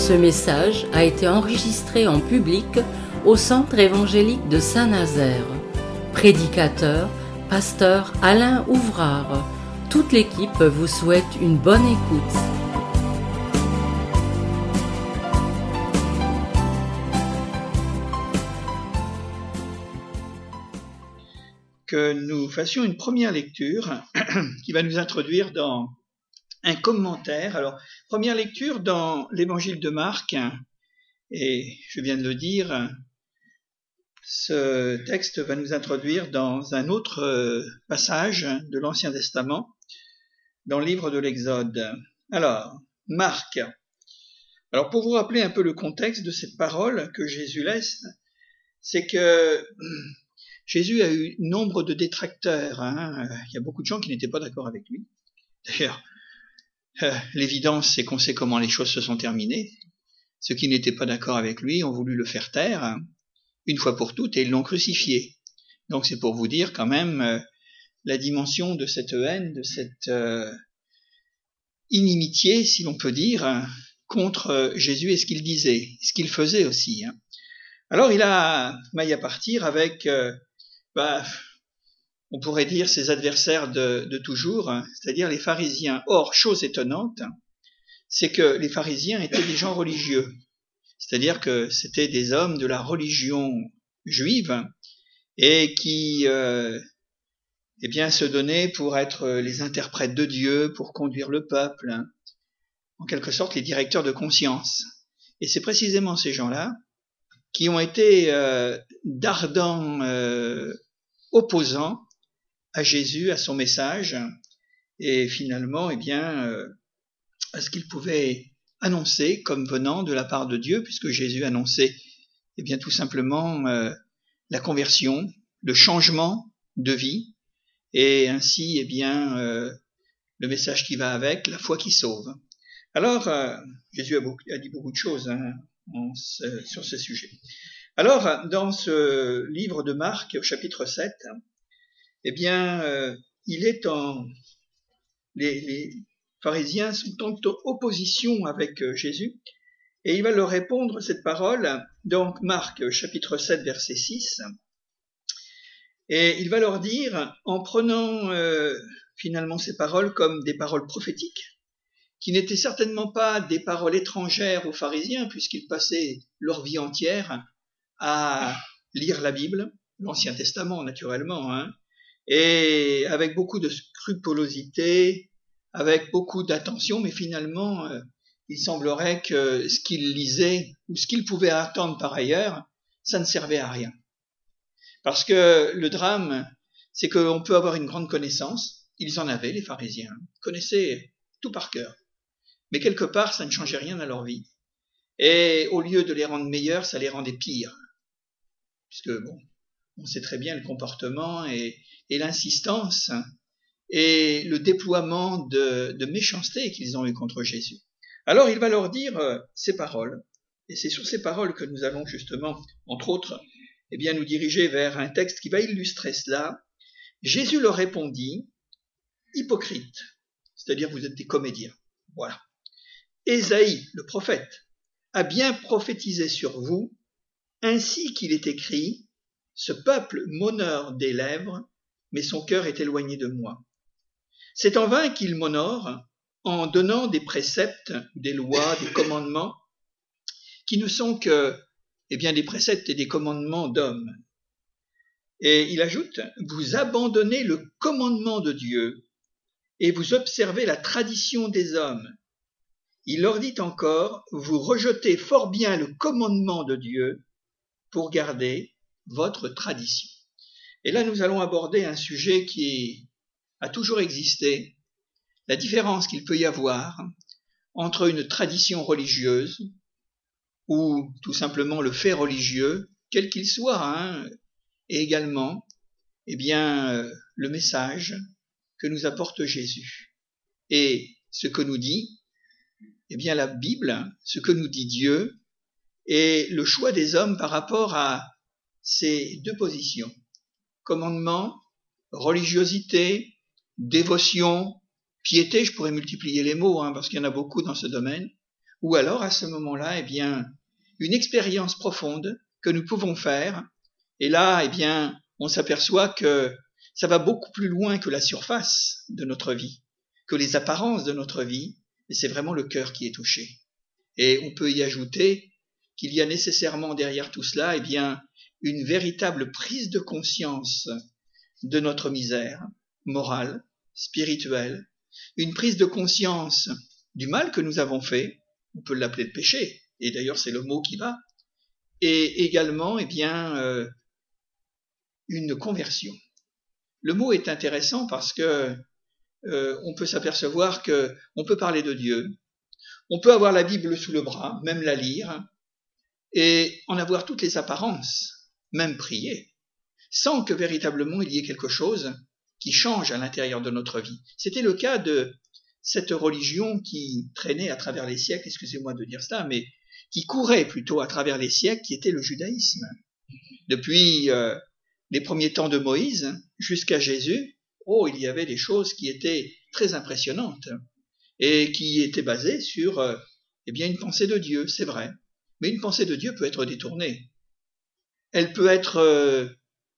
Ce message a été enregistré en public au Centre évangélique de Saint-Nazaire. Prédicateur, pasteur Alain Ouvrard. Toute l'équipe vous souhaite une bonne écoute. Que nous fassions une première lecture qui va nous introduire dans un commentaire. Alors, première lecture dans l'évangile de Marc, et je viens de le dire, ce texte va nous introduire dans un autre passage de l'Ancien Testament, dans le livre de l'Exode. Alors, Marc. Alors, pour vous rappeler un peu le contexte de cette parole que Jésus laisse, c'est que Jésus a eu nombre de détracteurs. Il y a beaucoup de gens qui n'étaient pas d'accord avec lui. D'ailleurs, l'évidence, c'est qu'on sait comment les choses se sont terminées. Ceux qui n'étaient pas d'accord avec lui ont voulu le faire taire, une fois pour toutes, et ils l'ont crucifié. Donc c'est pour vous dire quand même la dimension de cette haine, de cette inimitié, si l'on peut dire, contre Jésus et ce qu'il disait, ce qu'il faisait aussi. Alors il a maille à partir avec... on pourrait dire ses adversaires de toujours, c'est-à-dire les pharisiens. Or, chose étonnante, c'est que les pharisiens étaient des gens religieux, c'est-à-dire que c'était des hommes de la religion juive et qui se donnaient pour être les interprètes de Dieu, pour conduire le peuple, en quelque sorte les directeurs de conscience. Et c'est précisément ces gens-là qui ont été d'ardents opposants à Jésus, à son message, et finalement, à ce qu'il pouvait annoncer comme venant de la part de Dieu, puisque Jésus annonçait, tout simplement la conversion, le changement de vie, et ainsi, le message qui va avec, la foi qui sauve. Alors, Jésus a dit beaucoup de choses sur ce sujet. Alors, dans ce livre de Marc, au chapitre 7, les pharisiens sont en opposition avec Jésus, et il va leur répondre cette parole, donc Marc, chapitre 7, verset 6, et il va leur dire, en prenant finalement ces paroles comme des paroles prophétiques, qui n'étaient certainement pas des paroles étrangères aux pharisiens, puisqu'ils passaient leur vie entière à lire la Bible, l'Ancien Testament naturellement, et avec beaucoup de scrupulosité, avec beaucoup d'attention, mais finalement, il semblerait que ce qu'ils lisaient ou ce qu'ils pouvaient attendre par ailleurs, ça ne servait à rien. Parce que le drame, c'est qu'on peut avoir une grande connaissance, ils en avaient, les pharisiens, connaissaient tout par cœur, mais quelque part, ça ne changeait rien à leur vie. Et au lieu de les rendre meilleurs, ça les rendait pires. Puisque, on sait très bien le comportement et l'insistance et le déploiement de méchanceté qu'ils ont eu contre Jésus. Alors il va leur dire ces paroles, et c'est sur ces paroles que nous allons justement, entre autres, nous diriger vers un texte qui va illustrer cela. Jésus leur répondit, hypocrite, c'est-à-dire vous êtes des comédiens. Voilà. Ésaïe, le prophète, a bien prophétisé sur vous, ainsi qu'il est écrit, ce peuple m'honore des lèvres, mais son cœur est éloigné de moi. C'est en vain qu'il m'honore en donnant des préceptes, des lois, des commandements, qui ne sont que, des préceptes et des commandements d'hommes. Et il ajoute, vous abandonnez le commandement de Dieu et vous observez la tradition des hommes. Il leur dit encore, vous rejetez fort bien le commandement de Dieu pour garder votre tradition. Et là, nous allons aborder un sujet qui a toujours existé, la différence qu'il peut y avoir entre une tradition religieuse ou tout simplement le fait religieux, quel qu'il soit, et également, le message que nous apporte Jésus. Et ce que nous dit, la Bible, ce que nous dit Dieu, et le choix des hommes par rapport à ces deux positions. Commandement, religiosité, dévotion, piété, je pourrais multiplier les mots, parce qu'il y en a beaucoup dans ce domaine, ou alors à ce moment-là, eh bien, une expérience profonde que nous pouvons faire, et là, eh bien, on s'aperçoit que ça va beaucoup plus loin que la surface de notre vie, que les apparences de notre vie, et c'est vraiment le cœur qui est touché. Et on peut y ajouter qu'il y a nécessairement derrière tout cela, eh bien, une véritable prise de conscience de notre misère morale, spirituelle, une prise de conscience du mal que nous avons fait, on peut l'appeler le péché, et d'ailleurs c'est le mot qui va, et également, eh bien, une conversion. Le mot est intéressant parce que on peut s'apercevoir que on peut parler de Dieu, on peut avoir la Bible sous le bras, même la lire, et en avoir toutes les apparences, même prier, sans que véritablement il y ait quelque chose qui change à l'intérieur de notre vie. C'était le cas de cette religion qui traînait à travers les siècles, excusez-moi de dire cela, mais qui courait plutôt à travers les siècles, qui était le judaïsme. Depuis les premiers temps de Moïse jusqu'à Jésus, il y avait des choses qui étaient très impressionnantes et qui étaient basées sur eh bien une pensée de Dieu, c'est vrai. Mais une pensée de Dieu peut être détournée. Elle peut être,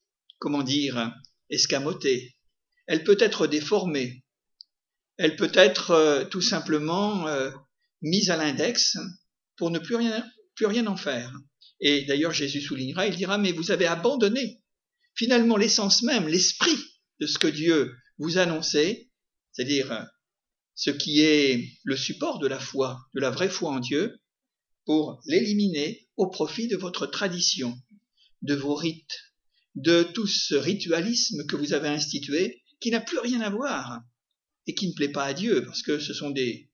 escamotée. Elle peut être déformée. Elle peut être tout simplement mise à l'index pour ne plus rien en faire. Et d'ailleurs, Jésus soulignera, il dira, mais vous avez abandonné finalement l'essence même, l'esprit de ce que Dieu vous annonçait, c'est-à-dire ce qui est le support de la foi, de la vraie foi en Dieu, pour l'éliminer au profit de votre tradition, de vos rites, de tout ce ritualisme que vous avez institué, qui n'a plus rien à voir et qui ne plaît pas à Dieu, parce que ce sont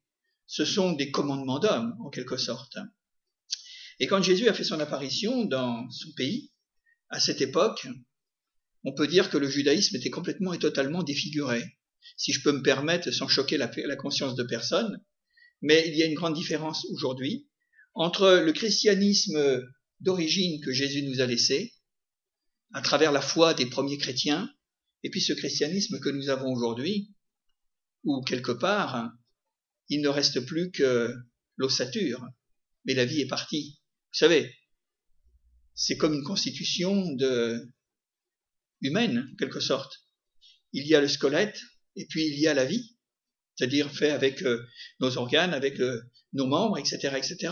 des commandements d'hommes, en quelque sorte. Et quand Jésus a fait son apparition dans son pays, à cette époque, on peut dire que le judaïsme était complètement et totalement défiguré, si je peux me permettre, sans choquer la conscience de personne, mais il y a une grande différence aujourd'hui entre le christianisme d'origine que Jésus nous a laissé, à travers la foi des premiers chrétiens, et puis ce christianisme que nous avons aujourd'hui, où quelque part, il ne reste plus que l'ossature, mais la vie est partie. Vous savez, c'est comme une constitution humaine, en quelque sorte. Il y a le squelette, et puis il y a la vie, c'est-à-dire fait avec nos organes, avec nos membres, etc., etc.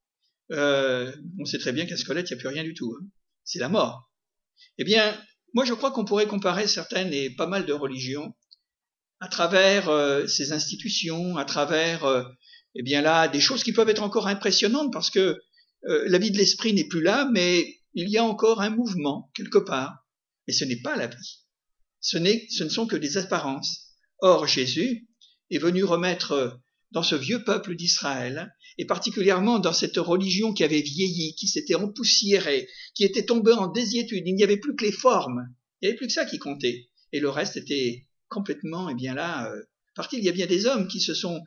On sait très bien qu'un squelette, il n'y a plus rien du tout. Hein. C'est la mort. Eh bien, moi je crois qu'on pourrait comparer certaines et pas mal de religions à travers ces institutions, à travers eh bien là des choses qui peuvent être encore impressionnantes parce que la vie de l'esprit n'est plus là, mais il y a encore un mouvement quelque part. Mais ce n'est pas la vie. Ce ne sont que des apparences. Or, Jésus est venu remettre dans ce vieux peuple d'Israël, et particulièrement dans cette religion qui avait vieilli, qui s'était empoussiérée, qui était tombée en désuétude, il n'y avait plus que les formes, il n'y avait plus que ça qui comptait. Et le reste était complètement, eh bien là, parti. Il y a bien des hommes qui se sont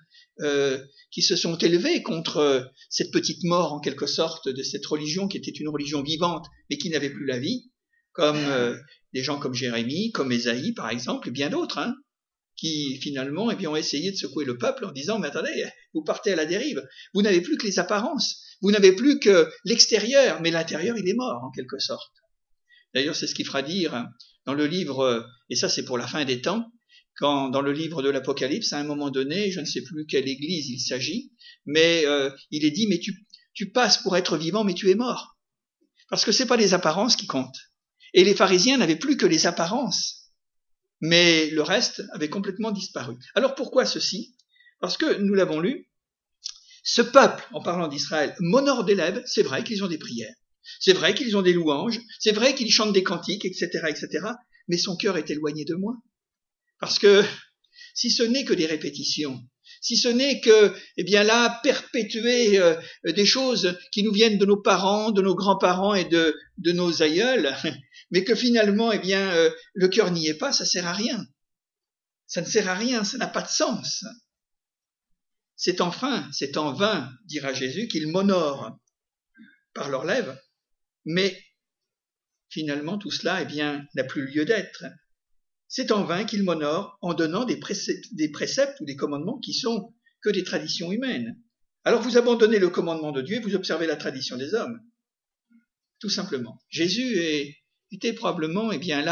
élevés contre cette petite mort, en quelque sorte, de cette religion qui était une religion vivante, mais qui n'avait plus la vie, comme des gens comme Jérémie, comme Ésaïe, par exemple, et bien d'autres, hein, qui finalement eh bien, ont essayé de secouer le peuple en disant « Mais attendez, vous partez à la dérive, vous n'avez plus que les apparences, vous n'avez plus que l'extérieur, mais l'intérieur, il est mort, en quelque sorte. » D'ailleurs, c'est ce qu'il fera dire dans le livre, et ça c'est pour la fin des temps, quand dans le livre de l'Apocalypse, à un moment donné, je ne sais plus quelle église il s'agit, mais il est dit « Mais tu passes pour être vivant, mais tu es mort. » Parce que c'est pas les apparences qui comptent. Et les pharisiens n'avaient plus que les apparences. Mais le reste avait complètement disparu. Alors pourquoi ceci? Parce que, nous l'avons lu, ce peuple, en parlant d'Israël, m'honore des lèvres, c'est vrai qu'ils ont des prières, c'est vrai qu'ils ont des louanges, c'est vrai qu'ils chantent des cantiques, etc., etc., mais son cœur est éloigné de moi. Parce que, si ce n'est que des répétitions, si ce n'est que, eh bien là, perpétuer des choses qui nous viennent de nos parents, de nos grands-parents et de nos aïeuls, mais que finalement, eh bien, le cœur n'y est pas, ça sert à rien. Ça ne sert à rien, ça n'a pas de sens. C'est en vain, dira Jésus, qu'ils m'honorent par leurs lèvres, mais finalement tout cela, eh bien, n'a plus lieu d'être. C'est en vain qu'ils m'honorent en donnant des préceptes ou des commandements qui sont que des traditions humaines. Alors vous abandonnez le commandement de Dieu et vous observez la tradition des hommes. Tout simplement. Jésus était probablement,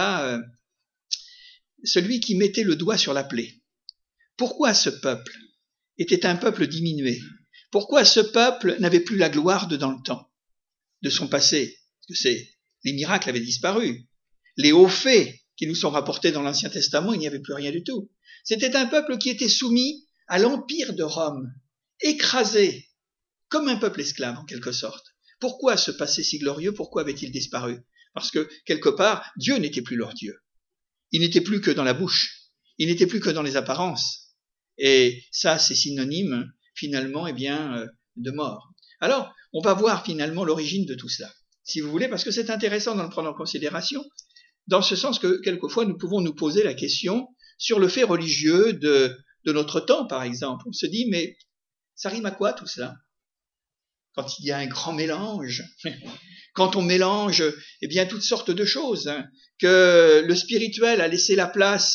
celui qui mettait le doigt sur la plaie. Pourquoi ce peuple était un peuple diminué? Pourquoi ce peuple n'avait plus la gloire dans le temps de son passé? Parce que les miracles avaient disparu. Les hauts faits qui nous sont rapportés dans l'Ancien Testament, il n'y avait plus rien du tout. C'était un peuple qui était soumis à l'empire de Rome, écrasé, comme un peuple esclave en quelque sorte. Pourquoi ce passé si glorieux? Pourquoi avait-il disparu? Parce que, quelque part, Dieu n'était plus leur Dieu. Il n'était plus que dans la bouche. Il n'était plus que dans les apparences. Et ça, c'est synonyme, finalement, de mort. Alors, on va voir finalement l'origine de tout cela, si vous voulez, parce que c'est intéressant de le prendre en considération, dans ce sens que, quelquefois, nous pouvons nous poser la question sur le fait religieux de notre temps, par exemple. On se dit, mais ça rime à quoi tout cela? Quand il y a un grand mélange, quand on mélange toutes sortes de choses, que le spirituel a laissé la place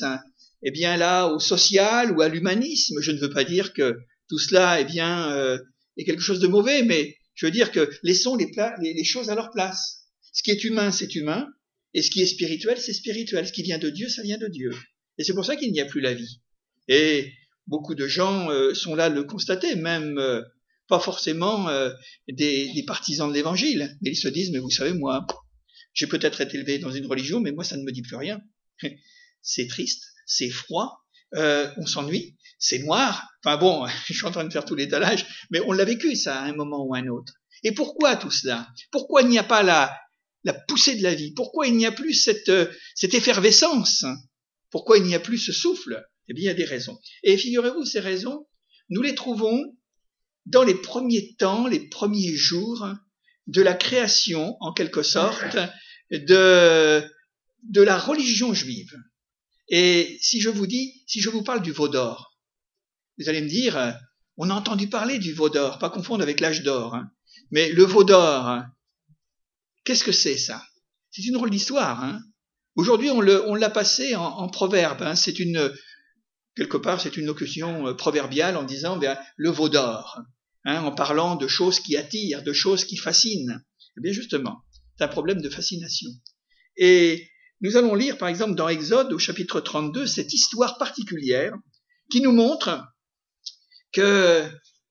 au social ou à l'humanisme. Je ne veux pas dire que tout cela est quelque chose de mauvais, mais je veux dire que laissons les choses à leur place. Ce qui est humain, c'est humain, et ce qui est spirituel, c'est spirituel. Ce qui vient de Dieu, ça vient de Dieu. Et c'est pour ça qu'il n'y a plus la vie. Et beaucoup de gens sont là à le constater, même pas forcément des partisans de l'évangile, mais ils se disent, mais vous savez, moi, j'ai peut-être été élevé dans une religion, mais moi, ça ne me dit plus rien. C'est triste, c'est froid, on s'ennuie, c'est noir. Enfin bon, je suis en train de faire tout l'étalage, mais on l'a vécu, ça, à un moment ou à un autre. Et pourquoi tout cela? Pourquoi il n'y a pas la poussée de la vie? Pourquoi il n'y a plus cette effervescence? Pourquoi il n'y a plus ce souffle? Eh bien, il y a des raisons. Et figurez-vous, ces raisons, nous les trouvons dans les premiers temps, les premiers jours de la création, en quelque sorte, de la religion juive. Et si je vous parle du veau d'or, vous allez me dire, on a entendu parler du veau d'or, pas confondre avec l'âge d'or, hein. Mais le veau d'or, qu'est-ce que c'est ça? C'est une drôle d'histoire, hein. Aujourd'hui, on l'a passé en proverbe, hein. Quelque part, c'est une locution proverbiale en disant, le veau d'or, hein, en parlant de choses qui attirent, de choses qui fascinent. Eh bien, justement, c'est un problème de fascination. Et nous allons lire, par exemple, dans Exode, au chapitre 32, cette histoire particulière qui nous montre que,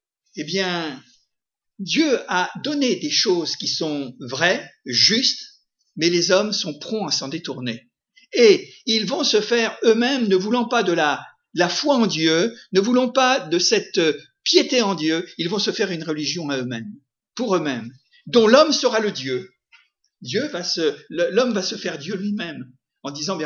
Dieu a donné des choses qui sont vraies, justes, mais les hommes sont prompts à s'en détourner. Et ils vont se faire eux-mêmes, ne voulant pas de la foi en Dieu, ne voulant pas de cette piété en Dieu, ils vont se faire une religion à eux-mêmes, pour eux-mêmes, dont l'homme sera le Dieu. L'homme va se faire Dieu lui-même, en disant,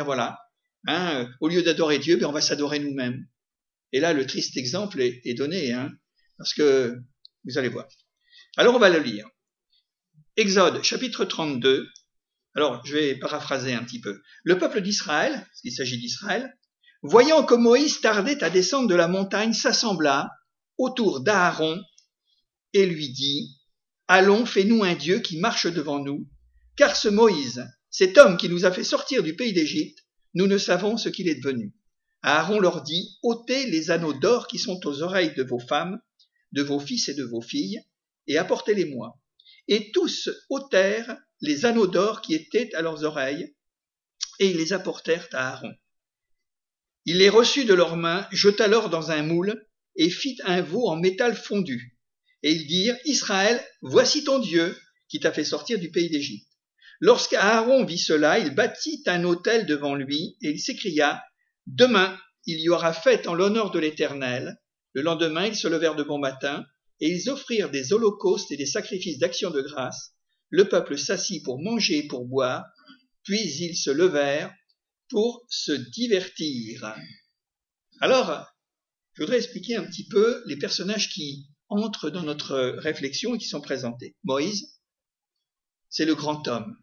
au lieu d'adorer Dieu, on va s'adorer nous-mêmes. Et là, le triste exemple est donné, hein, parce que vous allez voir. Alors, on va le lire. Exode, chapitre 32. Alors, je vais paraphraser un petit peu. Le peuple d'Israël, parce qu'il s'agit d'Israël, voyant que Moïse tardait à descendre de la montagne, s'assembla autour d'Aaron et lui dit, « Allons, fais-nous un Dieu qui marche devant nous, car ce Moïse, cet homme qui nous a fait sortir du pays d'Égypte, nous ne savons ce qu'il est devenu. » Aaron leur dit, « Ôtez les anneaux d'or qui sont aux oreilles de vos femmes, de vos fils et de vos filles, et apportez-les-moi. » Et tous ôtèrent les anneaux d'or qui étaient à leurs oreilles, et ils les apportèrent à Aaron. Il les reçut de leurs mains, jeta l'or dans un moule, et fit un veau en métal fondu. Et ils dirent, « Israël, voici ton Dieu, qui t'a fait sortir du pays d'Égypte. » Lorsqu'Aaron vit cela, il bâtit un autel devant lui, et il s'écria, « Demain, il y aura fête en l'honneur de l'Éternel. » Le lendemain, ils se levèrent de bon matin, et ils offrirent des holocaustes et des sacrifices d'action de grâce. Le peuple s'assit pour manger et pour boire, puis ils se levèrent pour se divertir. Alors, je voudrais expliquer un petit peu les personnages qui entrent dans notre réflexion et qui sont présentés. Moïse, c'est le grand homme.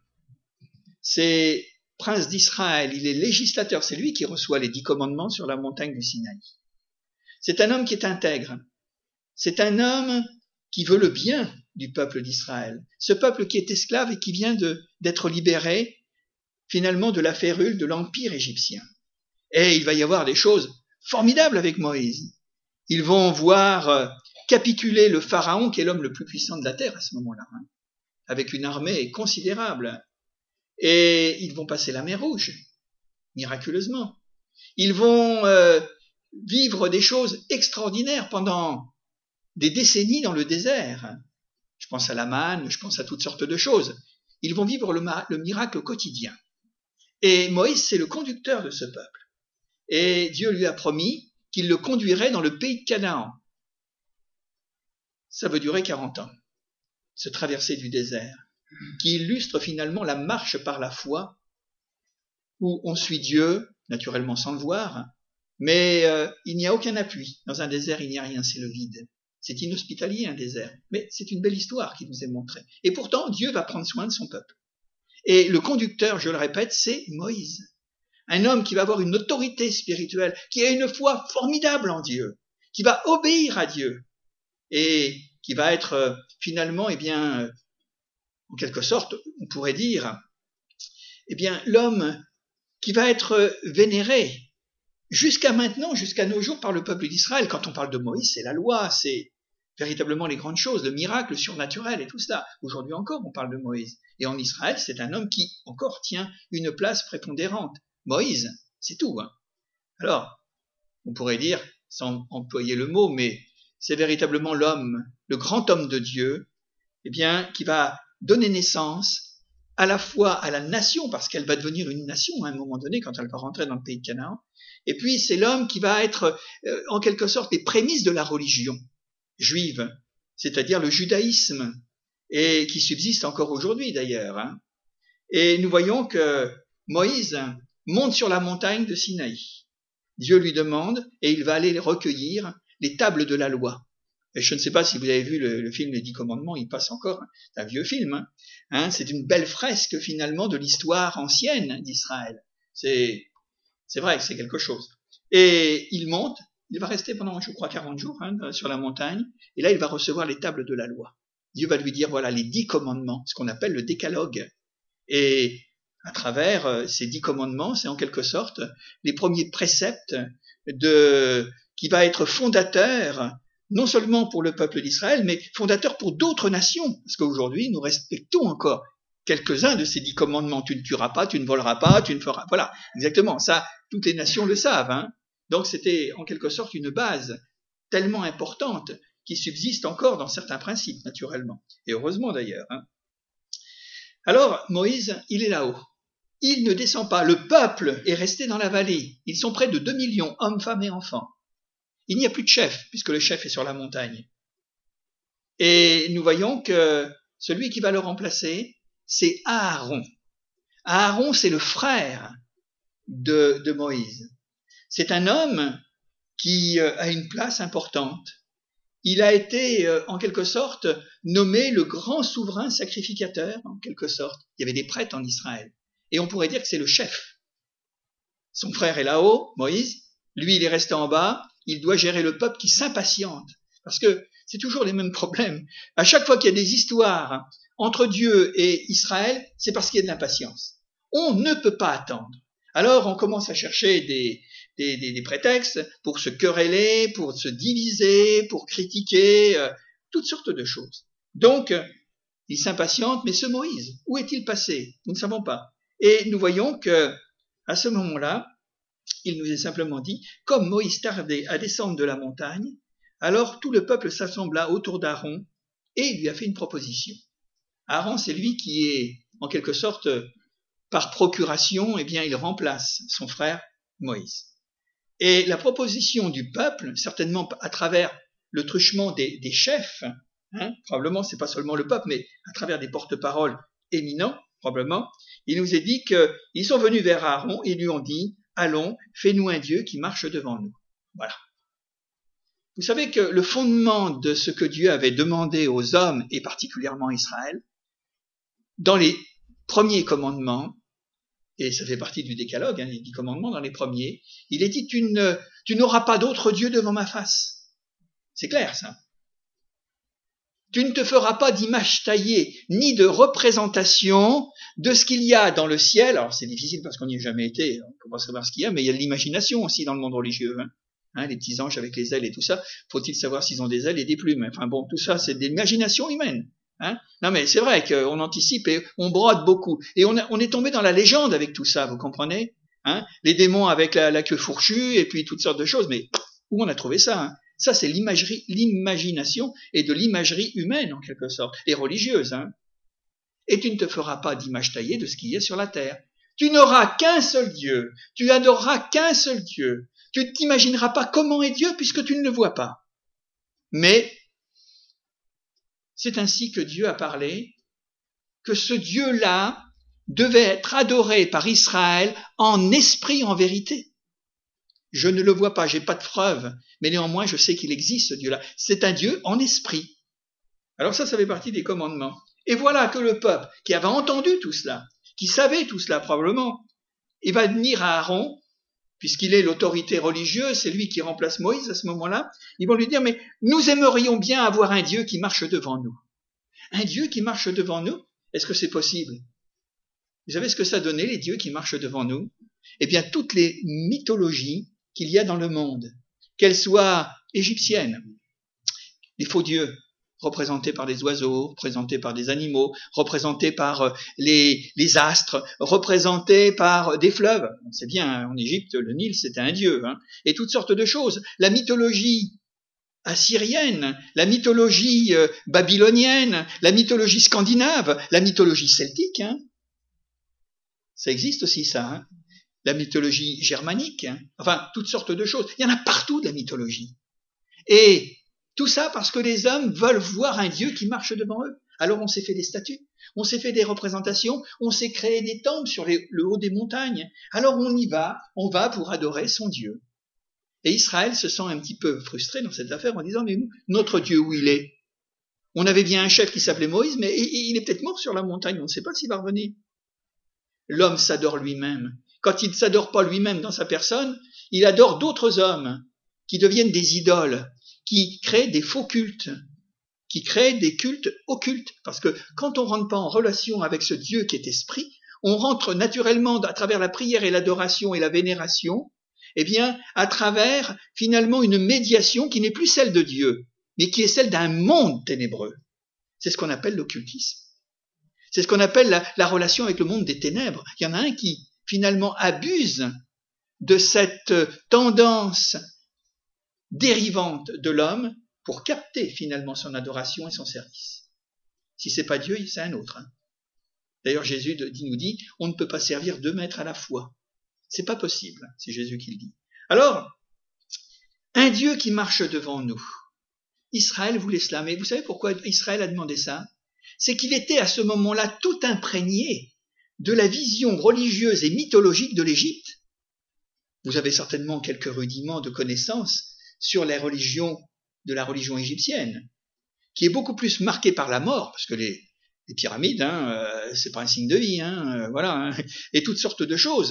C'est prince d'Israël, il est législateur, c'est lui qui reçoit les 10 commandements sur la montagne du Sinaï. C'est un homme qui est intègre. C'est un homme qui veut le bien du peuple d'Israël. Ce peuple qui est esclave et qui vient d'être libéré finalement de la férule de l'empire égyptien. Et il va y avoir des choses formidables avec Moïse. Ils vont voir capituler le pharaon, qui est l'homme le plus puissant de la terre à ce moment-là, avec une armée considérable. Et ils vont passer la mer Rouge, miraculeusement. Ils vont vivre des choses extraordinaires pendant des décennies dans le désert. Je pense à la manne, je pense à toutes sortes de choses. Ils vont vivre le miracle quotidien. Et Moïse, c'est le conducteur de ce peuple. Et Dieu lui a promis qu'il le conduirait dans le pays de Canaan. Ça veut durer 40 ans, ce traversée du désert, qui illustre finalement la marche par la foi, où on suit Dieu, naturellement sans le voir, mais il n'y a aucun appui. Dans un désert, il n'y a rien, c'est le vide. C'est inhospitalier, un désert, mais c'est une belle histoire qui nous est montrée. Et pourtant, Dieu va prendre soin de son peuple. Et le conducteur, je le répète, c'est Moïse. Un homme qui va avoir une autorité spirituelle, qui a une foi formidable en Dieu, qui va obéir à Dieu, et qui va être finalement, en quelque sorte, on pourrait dire, l'homme qui va être vénéré jusqu'à maintenant, jusqu'à nos jours par le peuple d'Israël. Quand on parle de Moïse, c'est la loi, c'est véritablement les grandes choses, le miracle, le surnaturel et tout cela. Aujourd'hui encore, on parle de Moïse. Et en Israël, c'est un homme qui encore tient une place prépondérante. Moïse, c'est tout. Alors, on pourrait dire, sans employer le mot, mais c'est véritablement l'homme, le grand homme de Dieu, qui va donner naissance à la fois à la nation, parce qu'elle va devenir une nation à un moment donné quand elle va rentrer dans le pays de Canaan, et puis c'est l'homme qui va être en quelque sorte les prémices de la religion juive, c'est-à-dire le judaïsme, et qui subsiste encore aujourd'hui d'ailleurs. Et nous voyons que Moïse monte sur la montagne de Sinaï. Dieu lui demande, et il va aller recueillir les tables de la loi. Et je ne sais pas si vous avez vu le film Les 10 Commandements, il passe encore, c'est un vieux film. C'est une belle fresque finalement de l'histoire ancienne d'Israël. C'est vrai que c'est quelque chose. Et il monte, il va rester pendant, je crois, 40 jours sur la montagne, et là il va recevoir les tables de la loi. Dieu va lui dire, voilà, les 10 commandements, ce qu'on appelle le décalogue. Et à travers ces 10 commandements, c'est en quelque sorte les premiers préceptes qui va être fondateur, non seulement pour le peuple d'Israël, mais fondateur pour d'autres nations. Parce qu'aujourd'hui, nous respectons encore quelques-uns de ces 10 commandements. Tu ne tueras pas, tu ne voleras pas, tu ne feras... Voilà, exactement. Ça, toutes les nations le savent. Donc c'était en quelque sorte une base tellement importante qui subsiste encore dans certains principes, naturellement. Et heureusement d'ailleurs. Alors, Moïse, il est là-haut. Il ne descend pas. Le peuple est resté dans la vallée. Ils sont près de 2 millions, hommes, femmes et enfants. Il n'y a plus de chef, puisque le chef est sur la montagne. Et nous voyons que celui qui va le remplacer, c'est Aaron. Aaron, c'est le frère de Moïse. C'est un homme qui a une place importante. Il a été, en quelque sorte, nommé le grand souverain sacrificateur, en quelque sorte. Il y avait des prêtres en Israël. Et on pourrait dire que c'est le chef. Son frère est là-haut, Moïse. Lui, il est resté en bas. Il doit gérer le peuple qui s'impatiente. Parce que c'est toujours les mêmes problèmes. À chaque fois qu'il y a des histoires entre Dieu et Israël, c'est parce qu'il y a de l'impatience. On ne peut pas attendre. Alors on commence à chercher des prétextes pour se quereller, pour se diviser, pour critiquer, toutes sortes de choses. Donc, il s'impatiente, mais ce Moïse, où est-il passé? Nous ne savons pas. Et nous voyons que, à ce moment-là, il nous est simplement dit, comme Moïse tardait à descendre de la montagne, alors tout le peuple s'assembla autour d'Aaron et lui a fait une proposition. Aaron, c'est lui qui est, en quelque sorte, par procuration, il remplace son frère Moïse. Et la proposition du peuple, certainement à travers le truchement des chefs, probablement c'est pas seulement le peuple, mais à travers des porte-paroles éminents, probablement, il nous est dit qu'ils sont venus vers Aaron et lui ont dit, allons, fais-nous un Dieu qui marche devant nous. Voilà. Vous savez que le fondement de ce que Dieu avait demandé aux hommes, et particulièrement à Israël, dans les premiers commandements, et ça fait partie du décalogue, les 10 commandements dans les premiers, il est dit, tu n'auras pas d'autre Dieu devant ma face. C'est clair, ça. Tu ne te feras pas d'image taillée, ni de représentation de ce qu'il y a dans le ciel. Alors c'est difficile parce qu'on n'y a jamais été, on ne peut pas savoir ce qu'il y a, mais il y a de l'imagination aussi dans le monde religieux. Les petits anges avec les ailes et tout ça, faut-il savoir s'ils ont des ailes et des plumes? Enfin bon, tout ça, c'est de l'imagination humaine. Non mais c'est vrai qu'on anticipe et on brode beaucoup. Et on est tombé dans la légende avec tout ça, vous comprenez? Les démons avec la queue fourchue et puis toutes sortes de choses. Mais où on a trouvé ça? Ça, c'est l'imagination et de l'imagerie humaine en quelque sorte, et religieuse. Et tu ne te feras pas d'image taillée de ce qu'il y a sur la terre. Tu n'auras qu'un seul Dieu. Tu adoreras qu'un seul Dieu. Tu ne t'imagineras pas comment est Dieu puisque tu ne le vois pas. Mais c'est ainsi que Dieu a parlé, que ce Dieu-là devait être adoré par Israël en esprit, en vérité. Je ne le vois pas, j'ai pas de preuves, mais néanmoins je sais qu'il existe ce Dieu-là. C'est un Dieu en esprit. Alors ça fait partie des commandements. Et voilà que le peuple, qui avait entendu tout cela, qui savait tout cela probablement, il va venir à Aaron, puisqu'il est l'autorité religieuse, c'est lui qui remplace Moïse à ce moment-là, ils vont lui dire, mais nous aimerions bien avoir un Dieu qui marche devant nous. Un Dieu qui marche devant nous, est-ce que c'est possible? Vous savez ce que ça donnait, les dieux qui marchent devant nous? Eh bien, toutes les mythologies qu'il y a dans le monde, qu'elles soient égyptiennes, les faux dieux, représentés par des oiseaux, représentés par des animaux, représentés par les astres, représentés par des fleuves. On sait bien, en Égypte, le Nil, c'était un dieu, et toutes sortes de choses. La mythologie assyrienne, la mythologie babylonienne, la mythologie scandinave, la mythologie celtique, ça existe aussi ça, la mythologie germanique, enfin toutes sortes de choses. Il y en a partout de la mythologie. Et tout ça parce que les hommes veulent voir un Dieu qui marche devant eux. Alors on s'est fait des statues, on s'est fait des représentations, on s'est créé des temples sur le haut des montagnes. Alors on va pour adorer son Dieu. Et Israël se sent un petit peu frustré dans cette affaire en disant, mais notre Dieu, où il est? On avait bien un chef qui s'appelait Moïse, mais il est peut-être mort sur la montagne, on ne sait pas s'il va revenir. L'homme s'adore lui-même. Quand il ne s'adore pas lui-même dans sa personne, il adore d'autres hommes qui deviennent des idoles, qui créent des faux cultes, qui créent des cultes occultes. Parce que quand on ne rentre pas en relation avec ce Dieu qui est esprit, on rentre naturellement à travers la prière et l'adoration et la vénération, eh bien, à travers finalement une médiation qui n'est plus celle de Dieu, mais qui est celle d'un monde ténébreux. C'est ce qu'on appelle l'occultisme. C'est ce qu'on appelle la relation avec le monde des ténèbres. Il y en a un qui finalement abuse de cette tendance dérivante de l'homme pour capter finalement son adoration et son service. Si c'est pas Dieu, c'est un autre. D'ailleurs, Jésus nous dit, on ne peut pas servir 2 maîtres à la fois. C'est pas possible, c'est Jésus qui le dit. Alors, un Dieu qui marche devant nous. Israël voulait cela, mais vous savez pourquoi Israël a demandé ça? C'est qu'il était à ce moment-là tout imprégné de la vision religieuse et mythologique de l'Égypte. Vous avez certainement quelques rudiments de connaissances sur la religion égyptienne, qui est beaucoup plus marquée par la mort, parce que les pyramides, c'est pas un signe de vie, voilà, et toutes sortes de choses,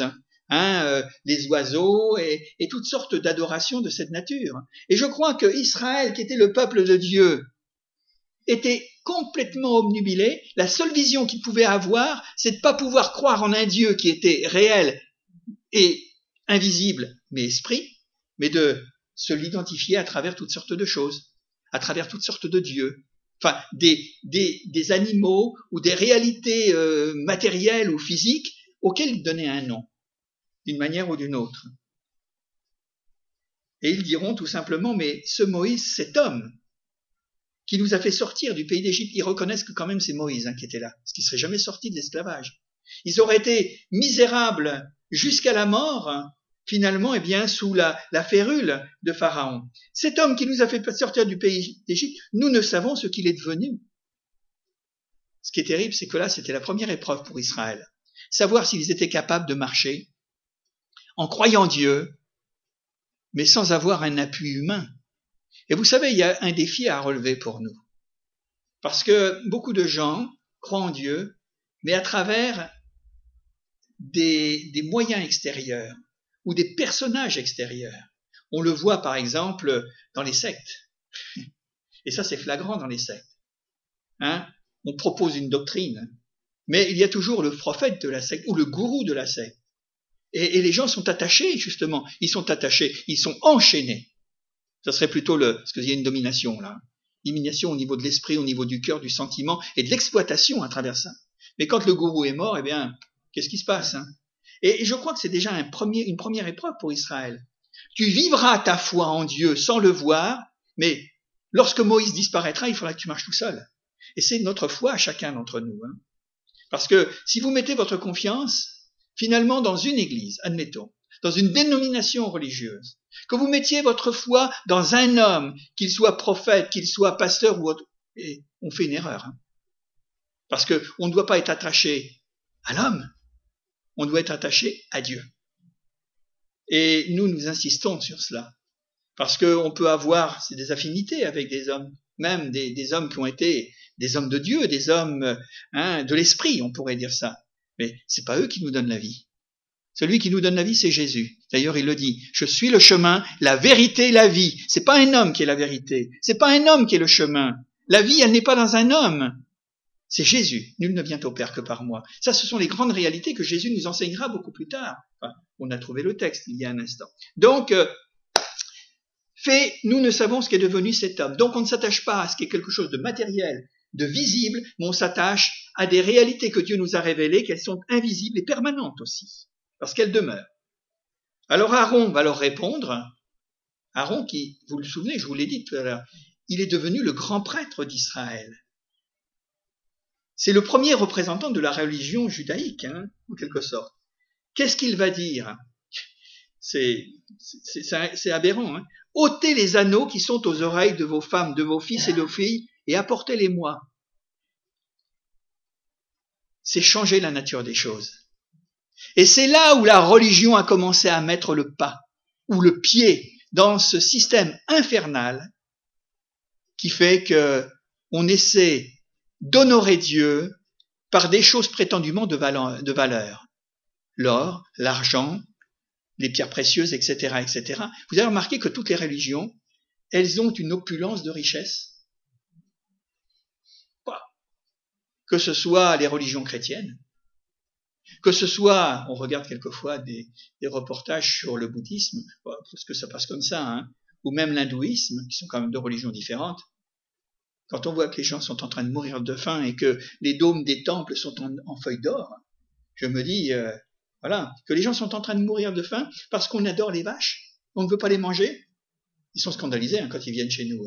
les oiseaux et toutes sortes d'adorations de cette nature. Et je crois que Israël, qui était le peuple de Dieu, était complètement obnubilé. La seule vision qu'il pouvait avoir, c'est de pas pouvoir croire en un Dieu qui était réel et invisible, mais esprit, mais de se l'identifier à travers toutes sortes de choses, à travers toutes sortes de dieux, enfin des animaux ou des réalités matérielles ou physiques auxquelles il donnait un nom, d'une manière ou d'une autre. Et ils diront tout simplement, mais ce Moïse, cet homme qui nous a fait sortir du pays d'Égypte, ils reconnaissent que quand même c'est Moïse qui était là, parce qu'il ne serait jamais sorti de l'esclavage. Ils auraient été misérables jusqu'à la mort, finalement, eh bien, sous la férule de Pharaon. Cet homme qui nous a fait sortir du pays d'Égypte, nous ne savons ce qu'il est devenu. Ce qui est terrible, c'est que là, c'était la première épreuve pour Israël. Savoir s'ils étaient capables de marcher en croyant Dieu, mais sans avoir un appui humain. Et vous savez, il y a un défi à relever pour nous. Parce que beaucoup de gens croient en Dieu, mais à travers des moyens extérieurs ou des personnages extérieurs. On le voit par exemple dans les sectes. Et ça, c'est flagrant dans les sectes. On propose une doctrine, mais il y a toujours le prophète de la secte ou le gourou de la secte. Et les gens sont attachés, justement. Ils sont attachés, ils sont enchaînés. Ça serait plutôt parce qu'il y a une domination, là. Domination au niveau de l'esprit, au niveau du cœur, du sentiment et de l'exploitation à travers ça. Mais quand le gourou est mort, eh bien, qu'est-ce qui se passe, hein? Et je crois que c'est déjà une première épreuve pour Israël. Tu vivras ta foi en Dieu sans le voir, mais lorsque Moïse disparaîtra, il faudra que tu marches tout seul. Et c'est notre foi à chacun d'entre nous, hein. Parce que si vous mettez votre confiance, finalement, dans une église, admettons, dans une dénomination religieuse, que vous mettiez votre foi dans un homme, qu'il soit prophète, qu'il soit pasteur ou autre, et on fait une erreur, hein. Parce que on ne doit pas être attaché à l'homme, on doit être attaché à Dieu. Et nous insistons sur cela. Parce qu'on peut avoir des affinités avec des hommes, même des hommes qui ont été des hommes de Dieu, des hommes de l'esprit, on pourrait dire ça. Mais c'est pas eux qui nous donnent la vie. Celui qui nous donne la vie, c'est Jésus. D'ailleurs, il le dit, je suis le chemin, la vérité, la vie. C'est pas un homme qui est la vérité. C'est pas un homme qui est le chemin. La vie, elle n'est pas dans un homme. C'est Jésus. Nul ne vient au Père que par moi. Ça, ce sont les grandes réalités que Jésus nous enseignera beaucoup plus tard. Enfin, on a trouvé le texte il y a un instant. Donc, nous ne savons ce qu'est devenu cet homme. Donc, on ne s'attache pas à ce qui est quelque chose de matériel, de visible, mais on s'attache à des réalités que Dieu nous a révélées, qu'elles sont invisibles et permanentes aussi, parce qu'elles demeurent. Alors Aaron va leur répondre. Aaron qui, vous le souvenez, je vous l'ai dit tout à l'heure, il est devenu le grand prêtre d'Israël. C'est le premier représentant de la religion judaïque, en quelque sorte. Qu'est-ce qu'il va dire? C'est aberrant. Ôtez les anneaux qui sont aux oreilles de vos femmes, de vos fils et de vos filles, et apportez-les-moi. C'est changer la nature des choses. Et c'est là où la religion a commencé à mettre le pas, ou le pied, dans ce système infernal qui fait que on essaie d'honorer Dieu par des choses prétendument de valeur. L'or, l'argent, les pierres précieuses, etc., etc. Vous avez remarqué que toutes les religions, elles ont une opulence de richesse. Que ce soit les religions chrétiennes, que ce soit, on regarde quelquefois des reportages sur le bouddhisme, parce que ça passe comme ça, ou même l'hindouisme, qui sont quand même deux religions différentes. Quand on voit que les gens sont en train de mourir de faim et que les dômes des temples sont en feuilles d'or, je me dis, que les gens sont en train de mourir de faim parce qu'on adore les vaches, on ne veut pas les manger. Ils sont scandalisés quand ils viennent chez nous.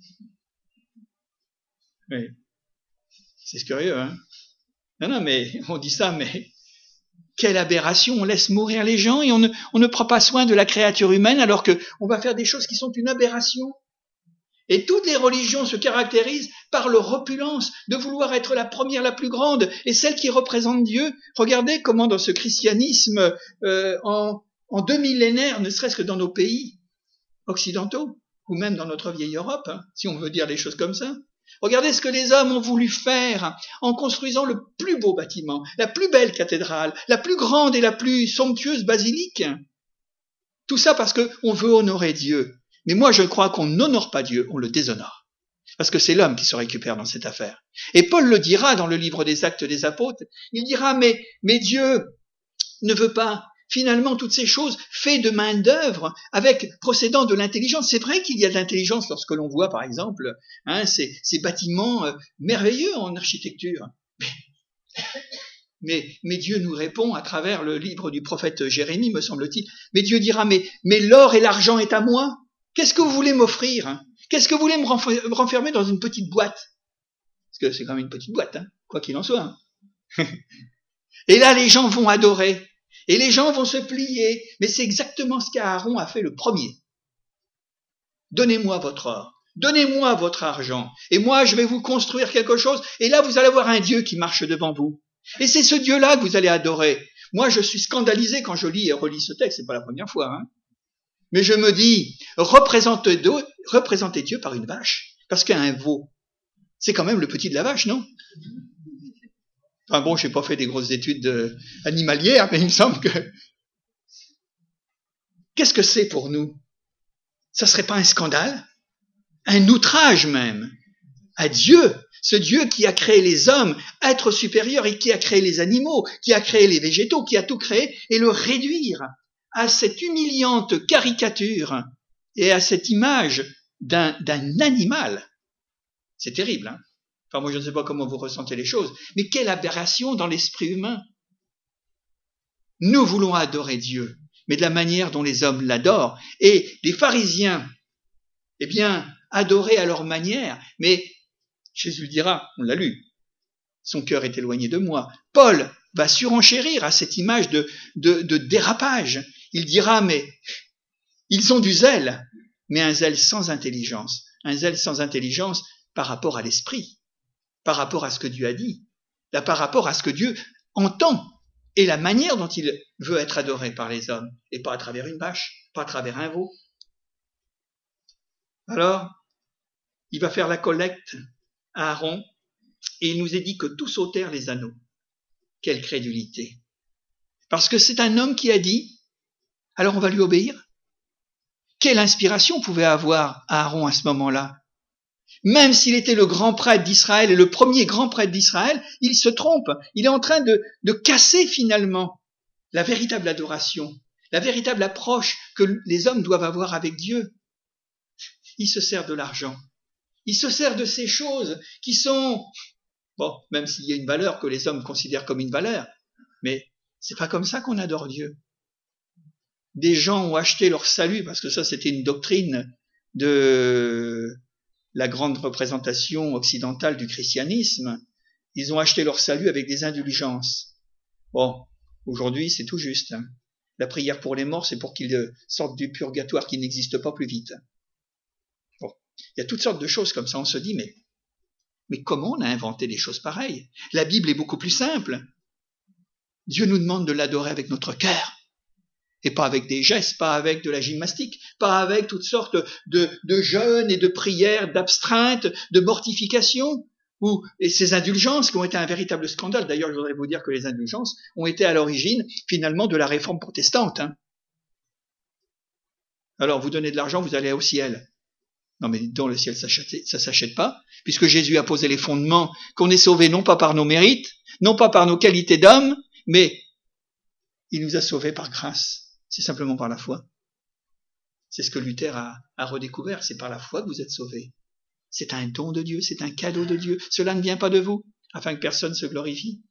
Oui. C'est curieux, Non, mais on dit ça, mais quelle aberration, on laisse mourir les gens et on ne prend pas soin de la créature humaine alors qu'on va faire des choses qui sont une aberration. Et toutes les religions se caractérisent par leur opulence, de vouloir être la première, la plus grande, et celle qui représente Dieu. Regardez comment dans ce christianisme, en 2 millénaires, ne serait-ce que dans nos pays occidentaux, ou même dans notre vieille Europe, si on veut dire les choses comme ça. Regardez ce que les hommes ont voulu faire en construisant le plus beau bâtiment, la plus belle cathédrale, la plus grande et la plus somptueuse basilique. Tout ça parce qu'on veut honorer Dieu. Mais moi, je crois qu'on n'honore pas Dieu, on le déshonore. Parce que c'est l'homme qui se récupère dans cette affaire. Et Paul le dira dans le livre des Actes des Apôtres. Il dira, mais Dieu ne veut pas finalement toutes ces choses faites de main d'œuvre, procédant de l'intelligence. C'est vrai qu'il y a de l'intelligence lorsque l'on voit, par exemple, ces bâtiments merveilleux en architecture. Mais Dieu nous répond à travers le livre du prophète Jérémie, me semble-t-il. Mais Dieu dira, mais l'or et l'argent est à moi. Qu'est-ce que vous voulez m'offrir? Qu'est-ce que vous voulez me renfermer dans une petite boîte? Parce que c'est quand même une petite boîte, quoi qu'il en soit. Et là, les gens vont adorer. Et les gens vont se plier. Mais c'est exactement ce qu'Aaron a fait le premier. Donnez-moi votre or. Donnez-moi votre argent. Et moi, je vais vous construire quelque chose. Et là, vous allez avoir un Dieu qui marche devant vous. Et c'est ce Dieu-là que vous allez adorer. Moi, je suis scandalisé quand je lis et relis ce texte. C'est pas la première fois, Mais je me dis, représentez Dieu par une vache, parce qu'un veau, c'est quand même le petit de la vache, non? Enfin bon, je n'ai pas fait des grosses études animalières, mais il me semble que... Qu'est-ce que c'est pour nous? Ça serait pas un scandale? Un outrage même à Dieu Ce Dieu qui a créé les hommes, être supérieur, et qui a créé les animaux, qui a créé les végétaux, qui a tout créé, et le réduire à cette humiliante caricature et à cette image d'un animal. C'est terrible, hein? Enfin, moi, je ne sais pas comment vous ressentez les choses, mais quelle aberration dans l'esprit humain. Nous voulons adorer Dieu, mais de la manière dont les hommes l'adorent. Et les pharisiens, eh bien, adoraient à leur manière, mais Jésus dira, on l'a lu, son cœur est éloigné de moi. Paul va surenchérir à cette image de dérapage. Il dira, mais ils ont du zèle, mais un zèle sans intelligence. Un zèle sans intelligence par rapport à l'esprit, par rapport à ce que Dieu a dit, par rapport à ce que Dieu entend et la manière dont il veut être adoré par les hommes, et pas à travers une bâche, pas à travers un veau. Alors, il va faire la collecte à Aaron, et il nous est dit que tous ôtèrent les anneaux. Quelle crédulité! Parce que c'est un homme qui a dit, alors on va lui obéir. Quelle inspiration pouvait avoir Aaron à ce moment-là? Même s'il était le grand prêtre d'Israël et le premier grand prêtre d'Israël, il se trompe. Il est en train de casser finalement la véritable adoration, la véritable approche que les hommes doivent avoir avec Dieu. Il se sert de l'argent. Il se sert de ces choses qui sont, bon, même s'il y a une valeur que les hommes considèrent comme une valeur, mais c'est pas comme ça qu'on adore Dieu. Des gens ont acheté leur salut, parce que ça c'était une doctrine de la grande représentation occidentale du christianisme. Ils ont acheté leur salut avec des indulgences. Bon, aujourd'hui c'est tout juste. Hein. La prière pour les morts, c'est pour qu'ils sortent du purgatoire qui n'existe pas plus vite. Bon, il y a toutes sortes de choses comme ça. On se dit, mais comment on a inventé des choses pareilles? La Bible est beaucoup plus simple. Dieu nous demande de l'adorer avec notre cœur. Et pas avec des gestes, pas avec de la gymnastique, pas avec toutes sortes de jeûnes et de prières, d'abstreintes, de mortification, et ces indulgences qui ont été un véritable scandale. D'ailleurs, je voudrais vous dire que les indulgences ont été à l'origine, finalement, de la réforme protestante. Hein. Alors, vous donnez de l'argent, vous allez au ciel. Non, mais dans le ciel, ça s'achète pas, puisque Jésus a posé les fondements qu'on est sauvé non pas par nos mérites, non pas par nos qualités d'homme, mais il nous a sauvés par grâce. C'est simplement par la foi. C'est ce que Luther a redécouvert. C'est par la foi que vous êtes sauvés. C'est un don de Dieu, c'est un cadeau de Dieu. Cela ne vient pas de vous, afin que personne se glorifie.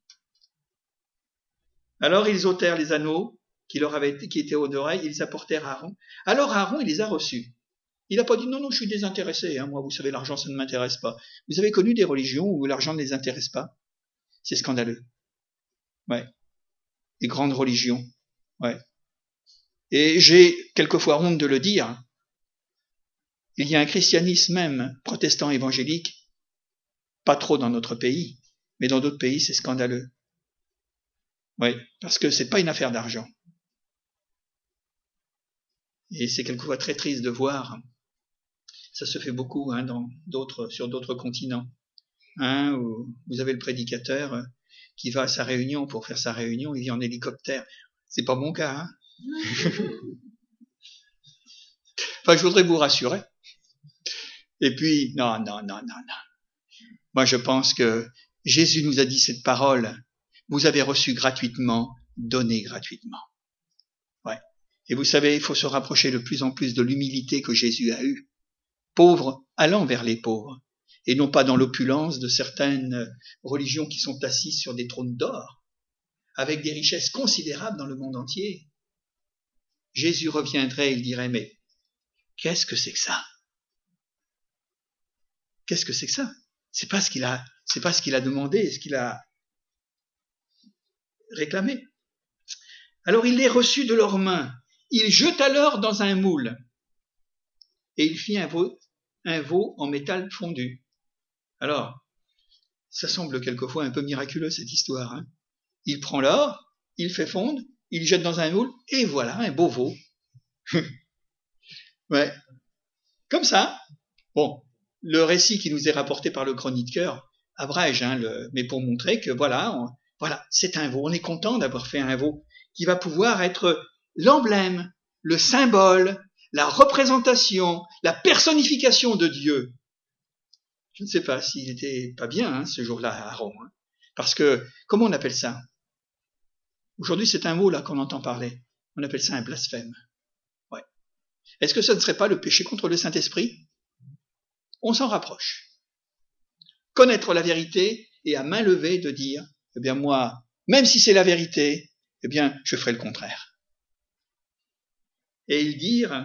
Alors ils ôtèrent les anneaux qui étaient aux oreilles, ils les apportèrent à Aaron. Alors Aaron, il les a reçus. Il n'a pas dit non, je suis désintéressé. Hein. Moi, vous savez, l'argent, ça ne m'intéresse pas. Vous avez connu des religions où l'argent ne les intéresse pas? C'est scandaleux. Ouais. Des grandes religions. Ouais. Et j'ai quelquefois honte de le dire, il y a un christianisme même protestant évangélique, pas trop dans notre pays, mais dans d'autres pays c'est scandaleux. Oui, parce que c'est pas une affaire d'argent. Et c'est quelquefois très triste de voir, ça se fait beaucoup hein, sur d'autres continents, hein, où vous avez le prédicateur qui va à sa réunion pour faire sa réunion, il vient en hélicoptère. C'est pas mon cas, hein. Enfin, je voudrais vous rassurer. Et puis, non. Moi, je pense que Jésus nous a dit cette parole. Vous avez reçu gratuitement, donnez gratuitement. Ouais. Et vous savez, il faut se rapprocher de plus en plus de l'humilité que Jésus a eue. Pauvre, allant vers les pauvres. Et non pas dans l'opulence de certaines religions qui sont assises sur des trônes d'or, avec des richesses considérables dans le monde entier. Jésus reviendrait et il dirait, mais qu'est-ce que c'est que ça? Qu'est-ce que c'est que ça? C'est pas ce qu'il a demandé, ce qu'il a réclamé. Alors il les reçut de leurs mains. Il jeta l'or dans un moule. Et il fit un veau en métal fondu. Alors, ça semble quelquefois un peu miraculeux cette histoire. Hein. Il prend l'or, il fait fondre, il jette dans un moule, et voilà, un beau veau. Ouais. Comme ça. Bon, le récit qui nous est rapporté par le chroniqueur abrège, hein, mais pour montrer que voilà, c'est un veau. On est content d'avoir fait un veau qui va pouvoir être l'emblème, le symbole, la représentation, la personnification de Dieu. Je ne sais pas s'il était pas bien ce jour-là à Aaron. Parce que, comment on appelle ça? Aujourd'hui, c'est un mot là qu'on entend parler. On appelle ça un blasphème. Ouais. Est-ce que ce ne serait pas le péché contre le Saint-Esprit? On s'en rapproche. Connaître la vérité et à main levée de dire, eh bien moi, même si c'est la vérité, eh bien je ferai le contraire. Et ils dirent,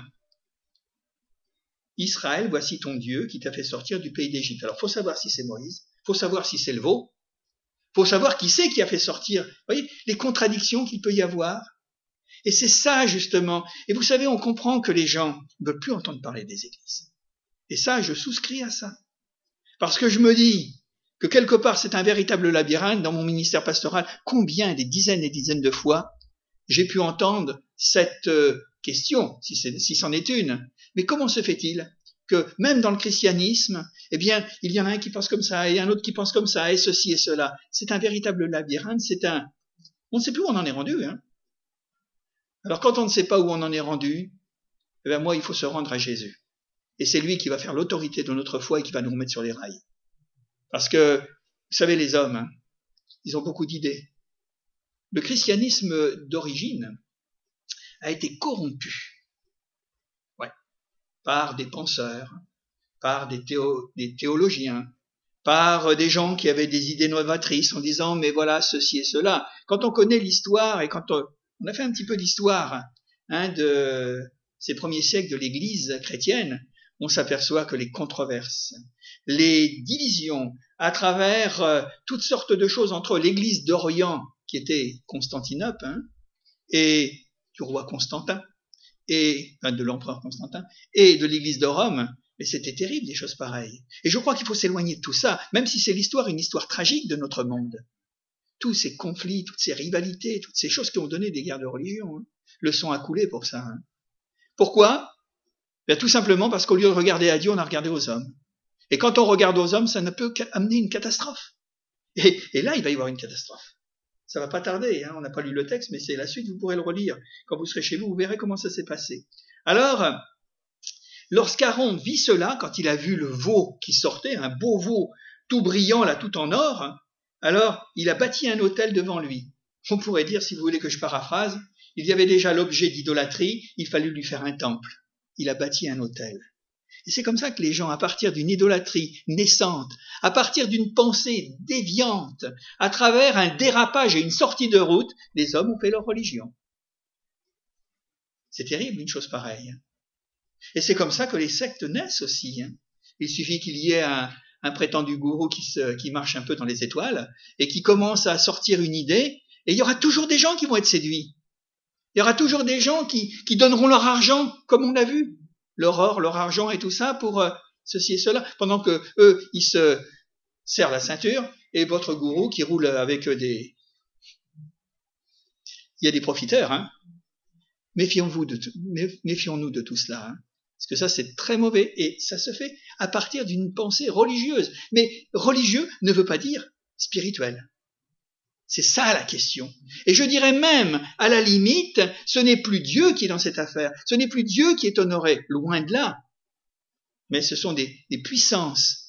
Israël, voici ton Dieu qui t'a fait sortir du pays d'Égypte. Alors, faut savoir si c'est Moïse, faut savoir si c'est le veau, faut savoir qui c'est qui a fait sortir. Vous voyez, les contradictions qu'il peut y avoir. Et c'est ça, justement. Et vous savez, on comprend que les gens ne veulent plus entendre parler des églises. Et ça, je souscris à ça. Parce que je me dis que quelque part, c'est un véritable labyrinthe dans mon ministère pastoral. Combien, des dizaines et dizaines de fois, j'ai pu entendre cette question, si c'en est une. Mais comment se fait-il que même dans le christianisme, eh bien, il y en a un qui pense comme ça, et un autre qui pense comme ça, et ceci et cela. C'est un véritable labyrinthe, on ne sait plus où on en est rendu, Alors, quand on ne sait pas où on en est rendu, eh bien, moi, il faut se rendre à Jésus. Et c'est lui qui va faire l'autorité de notre foi et qui va nous remettre sur les rails. Parce que, vous savez, les hommes, ils ont beaucoup d'idées. Le christianisme d'origine a été corrompu. Par des penseurs, par des théologiens, par des gens qui avaient des idées novatrices en disant mais voilà ceci et cela. Quand on connaît l'histoire et quand on a fait un petit peu d'histoire de ces premiers siècles de l'Église chrétienne, on s'aperçoit que les controverses, les divisions à travers toutes sortes de choses entre l'Église d'Orient qui était Constantinople et du roi Constantin, et de l'empereur Constantin, et de l'église de Rome, mais c'était terrible des choses pareilles. Et je crois qu'il faut s'éloigner de tout ça, même si c'est une histoire tragique de notre monde. Tous ces conflits, toutes ces rivalités, toutes ces choses qui ont donné des guerres de religion, le sang a coulé pour ça. Pourquoi? Bien, tout simplement parce qu'au lieu de regarder à Dieu, on a regardé aux hommes. Et quand on regarde aux hommes, ça ne peut qu'amener une catastrophe. Et là, il va y avoir une catastrophe. Ça va pas tarder, on n'a pas lu le texte, mais c'est la suite, vous pourrez le relire. Quand vous serez chez vous, vous verrez comment ça s'est passé. Alors, lorsqu'Aaron vit cela, quand il a vu le veau qui sortait, un beau veau tout brillant, là, tout en or, alors il a bâti un autel devant lui. On pourrait dire, si vous voulez que je paraphrase, il y avait déjà l'objet d'idolâtrie, il fallut lui faire un temple. Il a bâti un autel. Et c'est comme ça que les gens, à partir d'une idolâtrie naissante, à partir d'une pensée déviante, à travers un dérapage et une sortie de route, les hommes ont fait leur religion. C'est terrible, une chose pareille. Et c'est comme ça que les sectes naissent aussi. Il suffit qu'il y ait un prétendu gourou qui marche un peu dans les étoiles et qui commence à sortir une idée, et il y aura toujours des gens qui vont être séduits. Il y aura toujours des gens qui donneront leur argent, comme on l'a vu. Leur or, leur argent et tout ça pour ceci et cela, pendant que eux, ils se serrent la ceinture, et votre gourou qui roule avec il y a des profiteurs, Méfions-nous de tout cela, parce que ça c'est très mauvais, et ça se fait à partir d'une pensée religieuse. Mais religieux ne veut pas dire spirituel. C'est ça la question. Et je dirais même, à la limite, ce n'est plus Dieu qui est dans cette affaire. Ce n'est plus Dieu qui est honoré, loin de là. Mais ce sont des puissances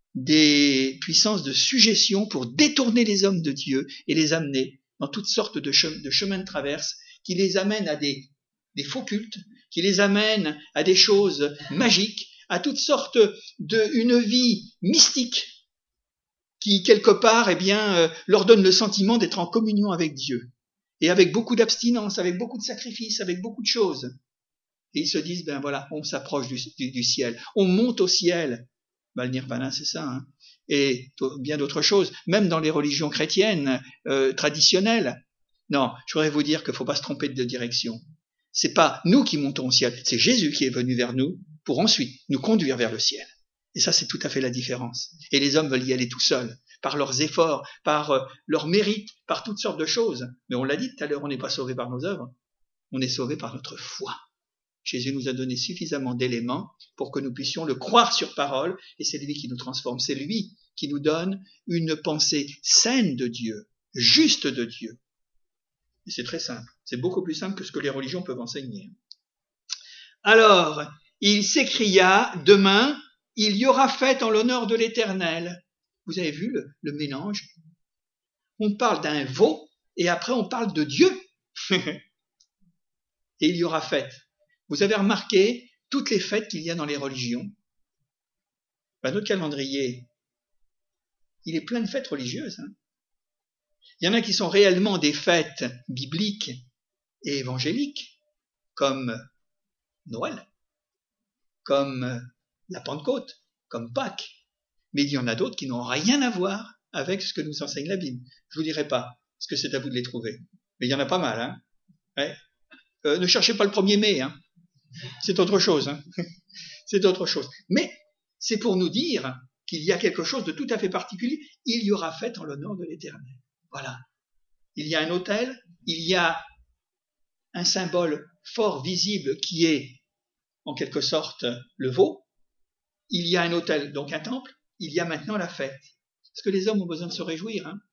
de suggestion pour détourner les hommes de Dieu et les amener dans toutes sortes de chemins de traverse qui les amènent à des faux cultes, qui les amènent à des choses magiques, à toutes sortes une vie mystique qui, quelque part, leur donne le sentiment d'être en communion avec Dieu. Et avec beaucoup d'abstinence, avec beaucoup de sacrifices, avec beaucoup de choses. Et ils se disent, on s'approche du ciel. On monte au ciel. Le nirvana, c'est ça, Et bien d'autres choses. Même dans les religions chrétiennes, traditionnelles. Non, je voudrais vous dire qu'il ne faut pas se tromper de direction. C'est pas nous qui montons au ciel. C'est Jésus qui est venu vers nous pour ensuite nous conduire vers le ciel. Et ça, c'est tout à fait la différence. Et les hommes veulent y aller tout seuls, par leurs efforts, par leur mérite, par toutes sortes de choses. Mais on l'a dit tout à l'heure, on n'est pas sauvé par nos œuvres, on est sauvé par notre foi. Jésus nous a donné suffisamment d'éléments pour que nous puissions le croire sur parole, et c'est lui qui nous transforme, c'est lui qui nous donne une pensée saine de Dieu, juste de Dieu. Et c'est très simple, c'est beaucoup plus simple que ce que les religions peuvent enseigner. Alors, il s'écria, demain, il y aura fête en l'honneur de l'Éternel. Vous avez vu le mélange? On parle d'un veau et après on parle de Dieu. Et il y aura fête. Vous avez remarqué toutes les fêtes qu'il y a dans les religions? Notre calendrier, il est plein de fêtes religieuses. Il y en a qui sont réellement des fêtes bibliques et évangéliques, comme Noël, comme la Pentecôte, comme Pâques. Mais il y en a d'autres qui n'ont rien à voir avec ce que nous enseigne la Bible. Je vous dirai pas, parce que c'est à vous de les trouver. Mais il y en a pas mal, hein. Ouais. Ne cherchez pas le 1er mai, hein. C'est autre chose, hein. C'est autre chose. Mais c'est pour nous dire qu'il y a quelque chose de tout à fait particulier. Il y aura fête en l'honneur de l'Éternel. Voilà. Il y a un autel, il y a un symbole fort visible qui est, en quelque sorte, le veau. Il y a un autel, donc un temple. Il y a maintenant la fête. Parce que les hommes ont besoin de se réjouir, hein.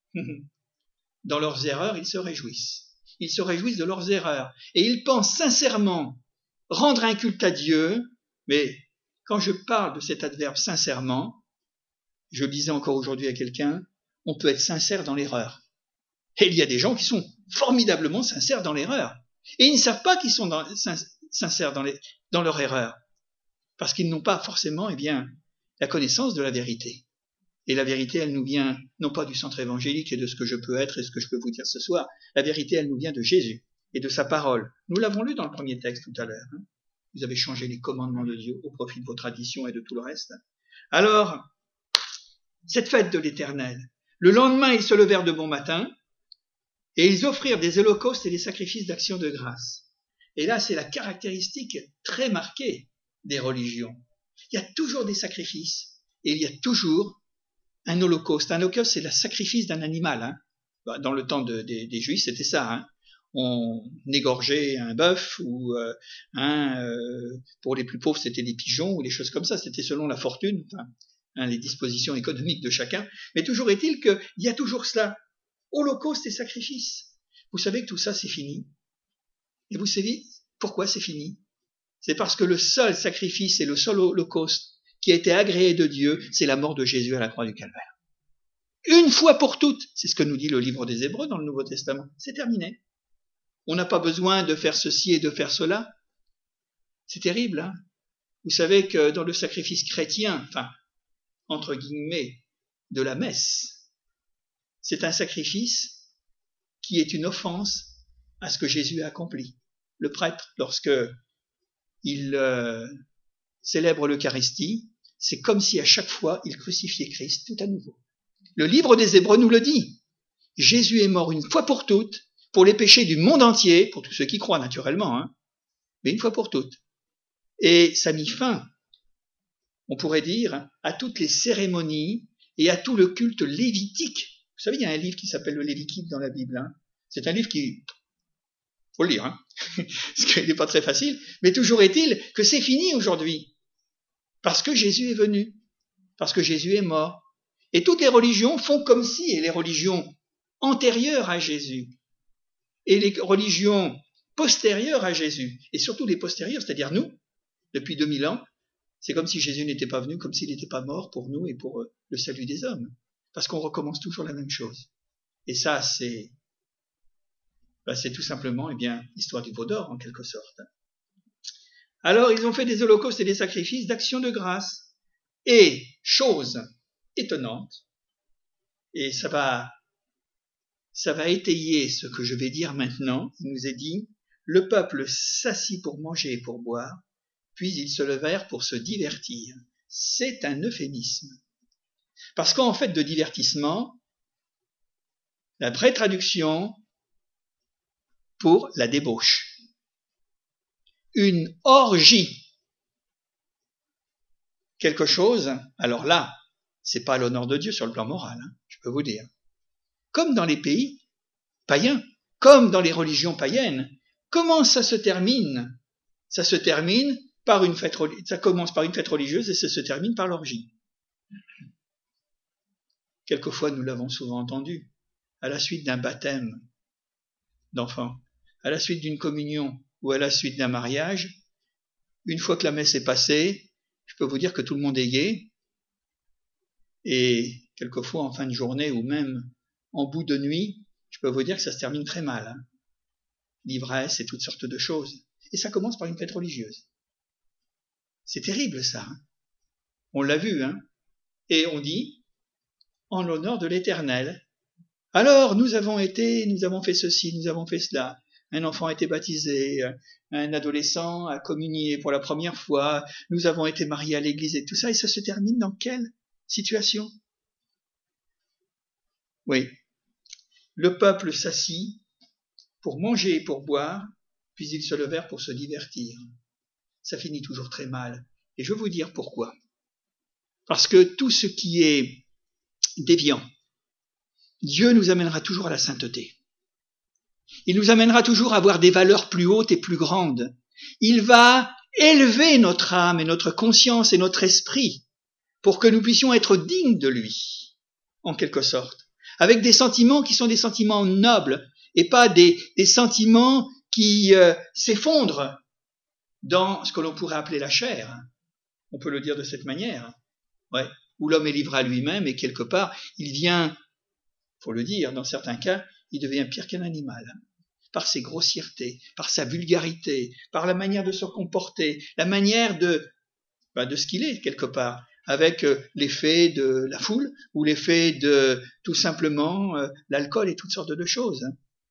Dans leurs erreurs, ils se réjouissent. Ils se réjouissent de leurs erreurs. Et ils pensent sincèrement rendre un culte à Dieu. Mais quand je parle de cet adverbe sincèrement, je le disais encore aujourd'hui à quelqu'un, on peut être sincère dans l'erreur. Et il y a des gens qui sont formidablement sincères dans l'erreur. Et ils ne savent pas qu'ils sont sincères dans leur erreur. Parce qu'ils n'ont pas forcément, la connaissance de la vérité. Et la vérité, elle nous vient, non pas du centre évangélique et de ce que je peux être et ce que je peux vous dire ce soir. La vérité, elle nous vient de Jésus et de sa parole. Nous l'avons lu dans le premier texte tout à l'heure. Vous avez changé les commandements de Dieu au profit de vos traditions et de tout le reste. Alors, cette fête de l'Éternel, le lendemain, ils se levèrent de bon matin et ils offrirent des holocaustes et des sacrifices d'action de grâce. Et là, c'est la caractéristique très marquée des religions. Il y a toujours des sacrifices et il y a toujours un holocauste. Un holocauste, c'est le sacrifice d'un animal. Hein. Dans le temps des Juifs, c'était ça. Hein. On égorgeait un bœuf ou pour les plus pauvres, c'était des pigeons ou des choses comme ça. C'était selon la fortune, les dispositions économiques de chacun. Mais toujours est-il qu'il y a toujours cela. Holocauste et sacrifice. Vous savez que tout ça, c'est fini. Et vous savez pourquoi c'est fini? C'est parce que le seul sacrifice et le seul holocauste qui a été agréé de Dieu, c'est la mort de Jésus à la croix du Calvaire. Une fois pour toutes, c'est ce que nous dit le livre des Hébreux dans le Nouveau Testament. C'est terminé. On n'a pas besoin de faire ceci et de faire cela. C'est terrible, hein? Vous savez que dans le sacrifice chrétien, entre guillemets, de la messe, c'est un sacrifice qui est une offense à ce que Jésus a accompli. Le prêtre, lorsque il célèbre l'Eucharistie, c'est comme si à chaque fois il crucifiait Christ tout à nouveau. Le livre des Hébreux nous le dit. Jésus est mort une fois pour toutes, pour les péchés du monde entier, pour tous ceux qui croient naturellement, hein, mais une fois pour toutes. Et ça a mis fin, on pourrait dire, à toutes les cérémonies et à tout le culte lévitique. Vous savez, il y a un livre qui s'appelle le Lévitique dans la Bible. Hein. C'est un livre qui... faut le lire, hein, parce qu'il n'est pas très facile, mais toujours est-il que c'est fini aujourd'hui. Parce que Jésus est venu, parce que Jésus est mort. Et toutes les religions font comme si, et les religions antérieures à Jésus, et les religions postérieures à Jésus, et surtout les postérieures, c'est-à-dire nous, depuis 2000 ans, c'est comme si Jésus n'était pas venu, comme s'il n'était pas mort pour nous et pour le salut des hommes. Parce qu'on recommence toujours la même chose. Et ça, c'est tout simplement, l'histoire du veau d'or, en quelque sorte. Alors, ils ont fait des holocaustes et des sacrifices d'action de grâce. Et, chose étonnante, et ça va étayer ce que je vais dire maintenant, il nous est dit, le peuple s'assit pour manger et pour boire, puis ils se levèrent pour se divertir. C'est un euphémisme. Parce qu'en fait de divertissement, la vraie traduction pour la débauche. Une orgie. Quelque chose, alors là, c'est pas l'honneur de Dieu sur le plan moral, hein, je peux vous dire. Comme dans les pays païens, comme dans les religions païennes, comment ça se termine? Ça se termine par une fête, ça commence par une fête religieuse et ça se termine par l'orgie. Quelquefois, nous l'avons souvent entendu, à la suite d'un baptême d'enfant, à la suite d'une communion ou à la suite d'un mariage, une fois que la messe est passée, je peux vous dire que tout le monde est gai, et quelquefois en fin de journée ou même en bout de nuit, je peux vous dire que ça se termine très mal. Hein. L'ivresse et toutes sortes de choses. Et ça commence par une fête religieuse. C'est terrible ça. Hein. On l'a vu, hein. Et on dit, en l'honneur de l'Éternel. Alors, nous avons fait ceci, nous avons fait cela. Un enfant a été baptisé, un adolescent a communié pour la première fois, nous avons été mariés à l'église et tout ça, et ça se termine dans quelle situation? Oui. Le peuple s'assit pour manger et pour boire, puis ils se levèrent pour se divertir. Ça finit toujours très mal. Et je vais vous dire pourquoi. Parce que tout ce qui est déviant, Dieu nous amènera toujours à la sainteté. Il nous amènera toujours à avoir des valeurs plus hautes et plus grandes. Il va élever notre âme et notre conscience et notre esprit pour que nous puissions être dignes de lui, en quelque sorte, avec des sentiments qui sont des sentiments nobles et pas des sentiments qui s'effondrent dans ce que l'on pourrait appeler la chair. On peut le dire de cette manière. Ouais. Où l'homme est livré à lui-même et quelque part, il vient, faut le dire, dans certains cas, il devient pire qu'un animal. Par ses grossièretés, par sa vulgarité, par la manière de se comporter, la manière de ce qu'il est, quelque part, avec l'effet de la foule ou l'effet de, tout simplement, l'alcool et toutes sortes de choses.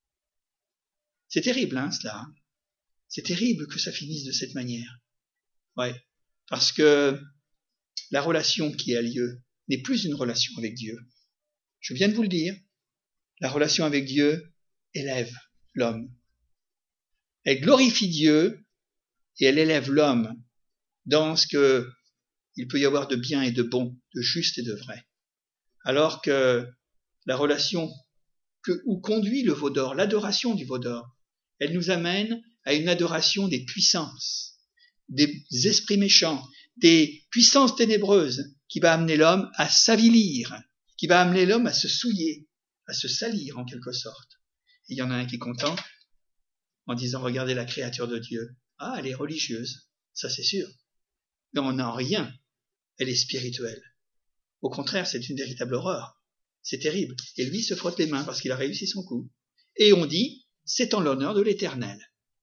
C'est terrible, hein, cela. C'est terrible que ça finisse de cette manière. Ouais. Parce que la relation qui a lieu n'est plus une relation avec Dieu. Je viens de vous le dire. La relation avec Dieu élève l'homme. Elle glorifie Dieu et elle élève l'homme dans ce que il peut y avoir de bien et de bon, de juste et de vrai. Alors que la relation où conduit le veau d'or, l'adoration du veau d'or, elle nous amène à une adoration des puissances, des esprits méchants, des puissances ténébreuses qui va amener l'homme à s'avilir, qui va amener l'homme à se souiller, à se salir en quelque sorte. Et il y en a un qui est content en disant « Regardez la créature de Dieu. Ah, elle est religieuse, ça c'est sûr. Mais en rien, elle est spirituelle. Au contraire, c'est une véritable horreur. C'est terrible. Et lui se frotte les mains parce qu'il a réussi son coup. Et on dit « C'est en l'honneur de l'Éternel. »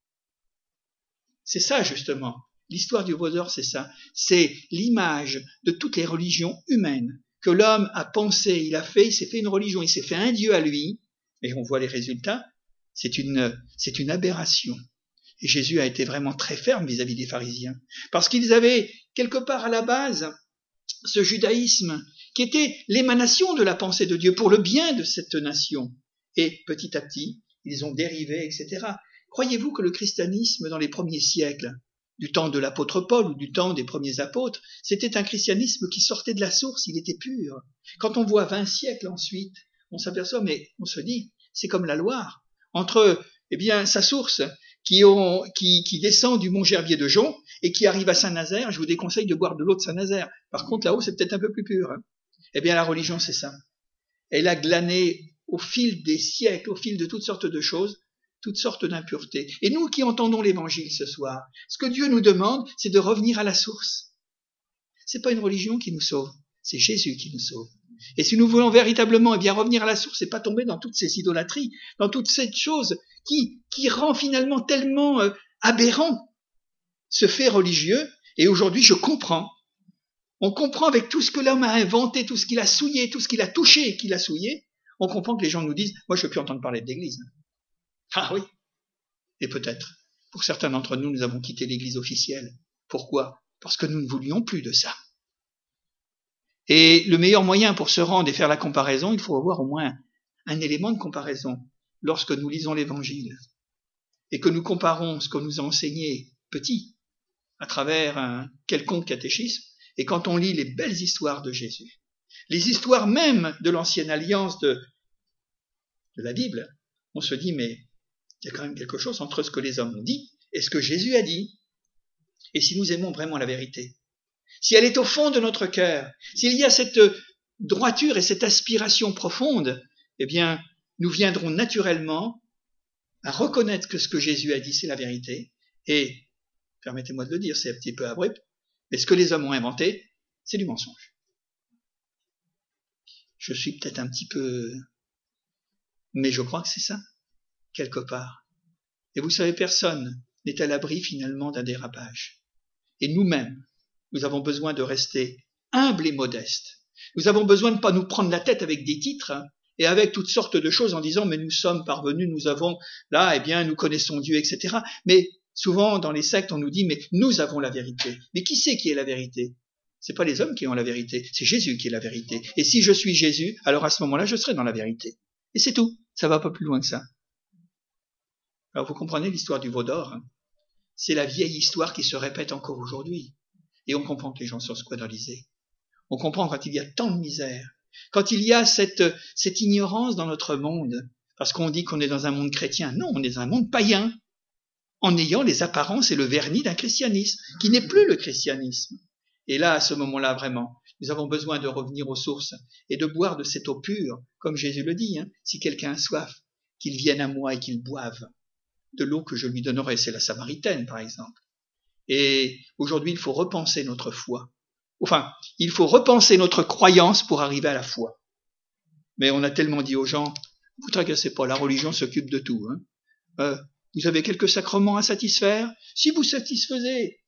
C'est ça justement. L'histoire du veau d'or, c'est ça. C'est l'image de toutes les religions humaines que l'homme a pensé, il s'est fait une religion, il s'est fait un Dieu à lui, et on voit les résultats. C'est une aberration. Et Jésus a été vraiment très ferme vis-à-vis des pharisiens, parce qu'ils avaient quelque part à la base ce judaïsme qui était l'émanation de la pensée de Dieu pour le bien de cette nation. Et petit à petit, ils ont dérivé, etc. Croyez-vous que le christianisme dans les premiers siècles, du temps de l'apôtre Paul ou du temps des premiers apôtres, c'était un christianisme qui sortait de la source, il était pur. Quand on voit 20 siècles ensuite, on s'aperçoit, mais on se dit, c'est comme la Loire, entre sa source qui descend du mont Gerbier de Jonc et qui arrive à Saint-Nazaire. Je vous déconseille de boire de l'eau de Saint-Nazaire. Par contre, là-haut, c'est peut-être un peu plus pur. Hein. La religion, c'est ça. Elle a glané au fil des siècles, au fil de toutes sortes de choses, toutes sortes d'impuretés. Et nous qui entendons l'évangile ce soir, ce que Dieu nous demande, c'est de revenir à la source. C'est pas une religion qui nous sauve, c'est Jésus qui nous sauve. Et si nous voulons véritablement revenir à la source et pas tomber dans toutes ces idolâtries, dans toutes ces choses qui rend finalement tellement aberrant ce fait religieux, et aujourd'hui je comprends. On comprend avec tout ce que l'homme a inventé, tout ce qu'il a souillé, tout ce qu'il a touché et qu'il a souillé, on comprend que les gens nous disent « Moi je ne veux plus entendre parler de l'église ». Ah oui, et peut-être. Pour certains d'entre nous, nous avons quitté l'église officielle. Pourquoi ? Parce que nous ne voulions plus de ça. Et le meilleur moyen pour se rendre et faire la comparaison, il faut avoir au moins un élément de comparaison lorsque nous lisons l'évangile et que nous comparons ce qu'on nous a enseigné petit à travers un quelconque catéchisme et quand on lit les belles histoires de Jésus, les histoires même de l'ancienne alliance de la Bible, on se dit mais il y a quand même quelque chose entre ce que les hommes ont dit et ce que Jésus a dit. Et si nous aimons vraiment la vérité, si elle est au fond de notre cœur, s'il y a cette droiture et cette aspiration profonde, nous viendrons naturellement à reconnaître que ce que Jésus a dit, c'est la vérité. Et, permettez-moi de le dire, c'est un petit peu abrupt, Mais ce que les hommes ont inventé, c'est du mensonge. Je suis peut-être un petit peu... Mais je crois que c'est ça, quelque part. Et vous savez, personne n'est à l'abri finalement d'un dérapage. Et nous-mêmes, nous avons besoin de rester humbles et modestes. Nous avons besoin de ne pas nous prendre la tête avec des titres et avec toutes sortes de choses en disant mais nous sommes parvenus, nous avons là, eh bien nous connaissons Dieu, etc. Mais souvent dans les sectes on nous dit mais nous avons la vérité. Mais qui c'est qui est la vérité? C'est pas les hommes qui ont la vérité, c'est Jésus qui est la vérité. Et si je suis Jésus, alors à ce moment-là je serai dans la vérité. Et c'est tout, ça va pas plus loin que ça. Alors vous comprenez l'histoire du veau d'or, c'est la vieille histoire qui se répète encore aujourd'hui. Et on comprend que les gens sont scandalisés. On comprend quand il y a tant de misère, quand il y a cette ignorance dans notre monde, parce qu'on dit qu'on est dans un monde chrétien. Non, on est dans un monde païen, en ayant les apparences et le vernis d'un christianisme, qui n'est plus le christianisme. Et là, à ce moment-là, vraiment, nous avons besoin de revenir aux sources et de boire de cette eau pure, comme Jésus le dit, si quelqu'un a soif, qu'il vienne à moi et qu'il boive de l'eau que je lui donnerai. C'est la Samaritaine, par exemple. Et aujourd'hui, il faut repenser notre foi. Enfin, il faut repenser notre croyance pour arriver à la foi. Mais on a tellement dit aux gens, vous tracassez pas, la religion s'occupe de tout. Vous avez quelques sacrements à satisfaire. Si vous satisfaisez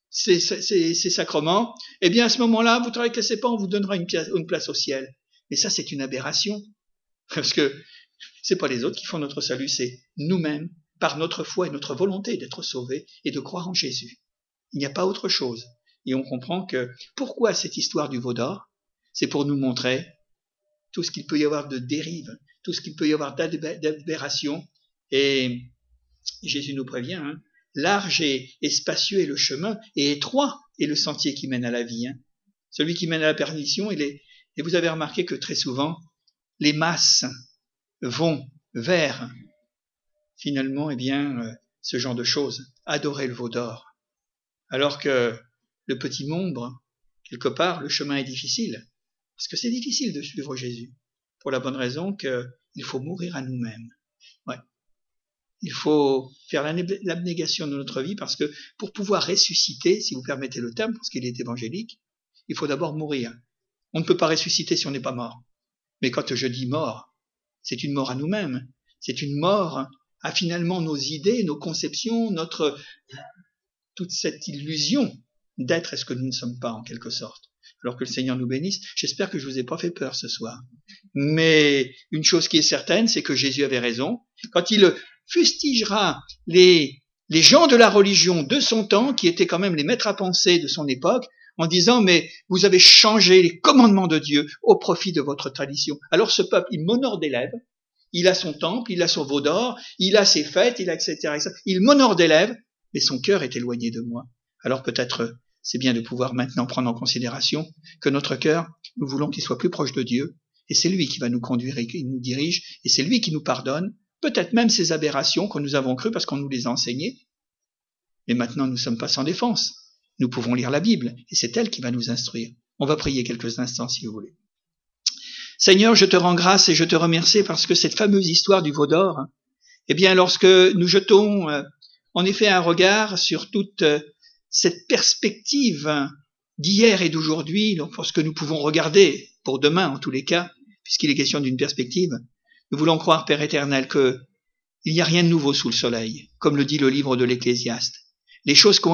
ces sacrements, eh bien à ce moment-là, vous tracassez pas, on vous donnera une place au ciel. Mais ça, c'est une aberration. Parce que c'est pas les autres qui font notre salut, c'est nous-mêmes, par notre foi et notre volonté d'être sauvés et de croire en Jésus. Il n'y a pas autre chose. Et on comprend que pourquoi cette histoire du veau d'or, c'est pour nous montrer tout ce qu'il peut y avoir de dérive, tout ce qu'il peut y avoir d'aberration. Et Jésus nous prévient, large et spacieux est le chemin, et étroit est le sentier qui mène à la vie. Celui qui mène à la perdition, et vous avez remarqué que très souvent, les masses vont vers, finalement, eh bien, ce genre de choses, adorer le veau d'or. Alors que le petit nombre, quelque part, le chemin est difficile. Parce que c'est difficile de suivre Jésus. Pour la bonne raison qu'il faut mourir à nous-mêmes. Ouais. Il faut faire l'abnégation de notre vie parce que pour pouvoir ressusciter, si vous permettez le terme, parce qu'il est évangélique, il faut d'abord mourir. On ne peut pas ressusciter si on n'est pas mort. Mais quand je dis mort, c'est une mort à nous-mêmes. C'est une mort à finalement nos idées, nos conceptions, toute cette illusion d'être ce que nous ne sommes pas en quelque sorte. Alors que le Seigneur nous bénisse. J'espère que je vous ai pas fait peur ce soir. Mais une chose qui est certaine, c'est que Jésus avait raison. Quand il fustigera les gens de la religion de son temps, qui étaient quand même les maîtres à penser de son époque, en disant, mais vous avez changé les commandements de Dieu au profit de votre tradition. Alors ce peuple, il m'honore des lèvres, il a son temple, il a son veau d'or, il a ses fêtes, il a etc., etc. Il m'honore des lèvres, mais son cœur est éloigné de moi. Alors peut-être c'est bien de pouvoir maintenant prendre en considération que notre cœur, nous voulons qu'il soit plus proche de Dieu, et c'est lui qui va nous conduire et qui nous dirige, et c'est lui qui nous pardonne, peut-être même ces aberrations que nous avons crues parce qu'on nous les a enseignées. Mais maintenant nous ne sommes pas sans défense. Nous pouvons lire la Bible, et c'est elle qui va nous instruire. On va prier quelques instants si vous voulez. Seigneur, je te rends grâce et je te remercie parce que cette fameuse histoire du veau d'or, eh bien lorsque nous jetons en effet un regard sur toute cette perspective d'hier et d'aujourd'hui, pour ce que nous pouvons regarder pour demain en tous les cas, puisqu'il est question d'une perspective, nous voulons croire, Père éternel, qu'il n'y a rien de nouveau sous le soleil, comme le dit le livre de l'Ecclésiaste. Les choses qui ont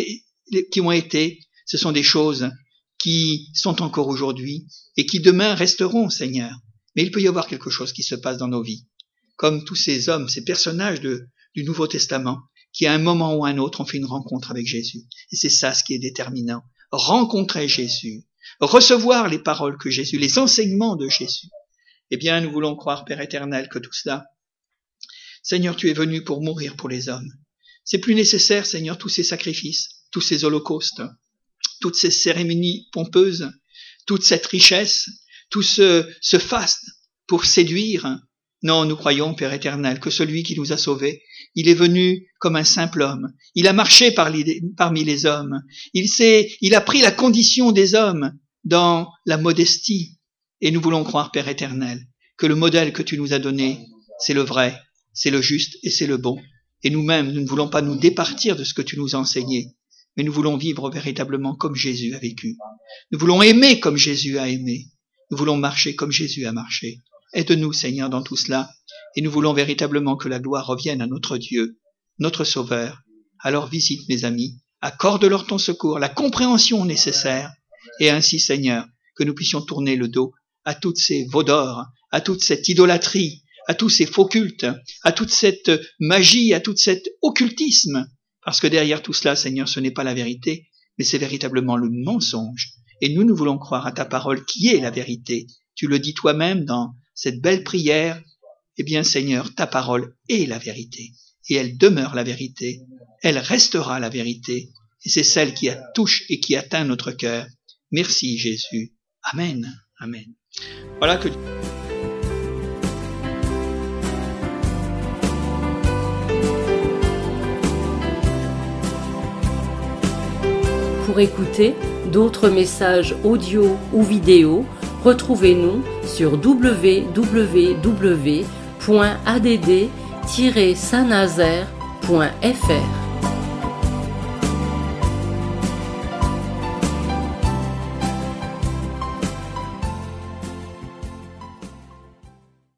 été, ce sont des choses qui sont encore aujourd'hui et qui demain resteront, Seigneur. Mais il peut y avoir quelque chose qui se passe dans nos vies, comme tous ces hommes, ces personnages du Nouveau Testament, qui à un moment ou à un autre ont fait une rencontre avec Jésus. Et c'est ça ce qui est déterminant. Rencontrer Jésus, recevoir les paroles que Jésus, les enseignements de Jésus. Eh bien, nous voulons croire, Père éternel, que tout cela, Seigneur, tu es venu pour mourir pour les hommes. C'est plus nécessaire, Seigneur, tous ces sacrifices, tous ces holocaustes, toutes ces cérémonies pompeuses, toute cette richesse, tout ce faste pour séduire. Non, nous croyons, Père éternel, que celui qui nous a sauvés, il est venu comme un simple homme. Il a marché parmi les hommes. Il a pris la condition des hommes dans la modestie. Et nous voulons croire, Père éternel, que le modèle que tu nous as donné, c'est le vrai, c'est le juste et c'est le bon. Et nous-mêmes, nous ne voulons pas nous départir de ce que tu nous as enseigné. mais nous voulons vivre véritablement comme Jésus a vécu. Nous voulons aimer comme Jésus a aimé. Nous voulons marcher comme Jésus a marché. Aide-nous, Seigneur, dans tout cela, et nous voulons véritablement que la gloire revienne à notre Dieu, notre Sauveur. Alors visite mes amis, accorde-leur ton secours, la compréhension nécessaire, et ainsi, Seigneur, que nous puissions tourner le dos à toutes ces veaux d'or, à toute cette idolâtrie, à tous ces faux cultes, à toute cette magie, à tout cet occultisme, parce que derrière tout cela, Seigneur, ce n'est pas la vérité, mais c'est véritablement le mensonge. Et nous voulons croire à ta parole qui est la vérité. Tu le dis toi-même dans cette belle prière. Eh bien, Seigneur, ta parole est la vérité. Et elle demeure la vérité. Elle restera la vérité. Et c'est celle qui touche et qui atteint notre cœur. Merci, Jésus. Amen. Amen. Voilà que... Pour écouter d'autres messages audio ou vidéo, retrouvez-nous sur www.add-saint-nazaire.fr.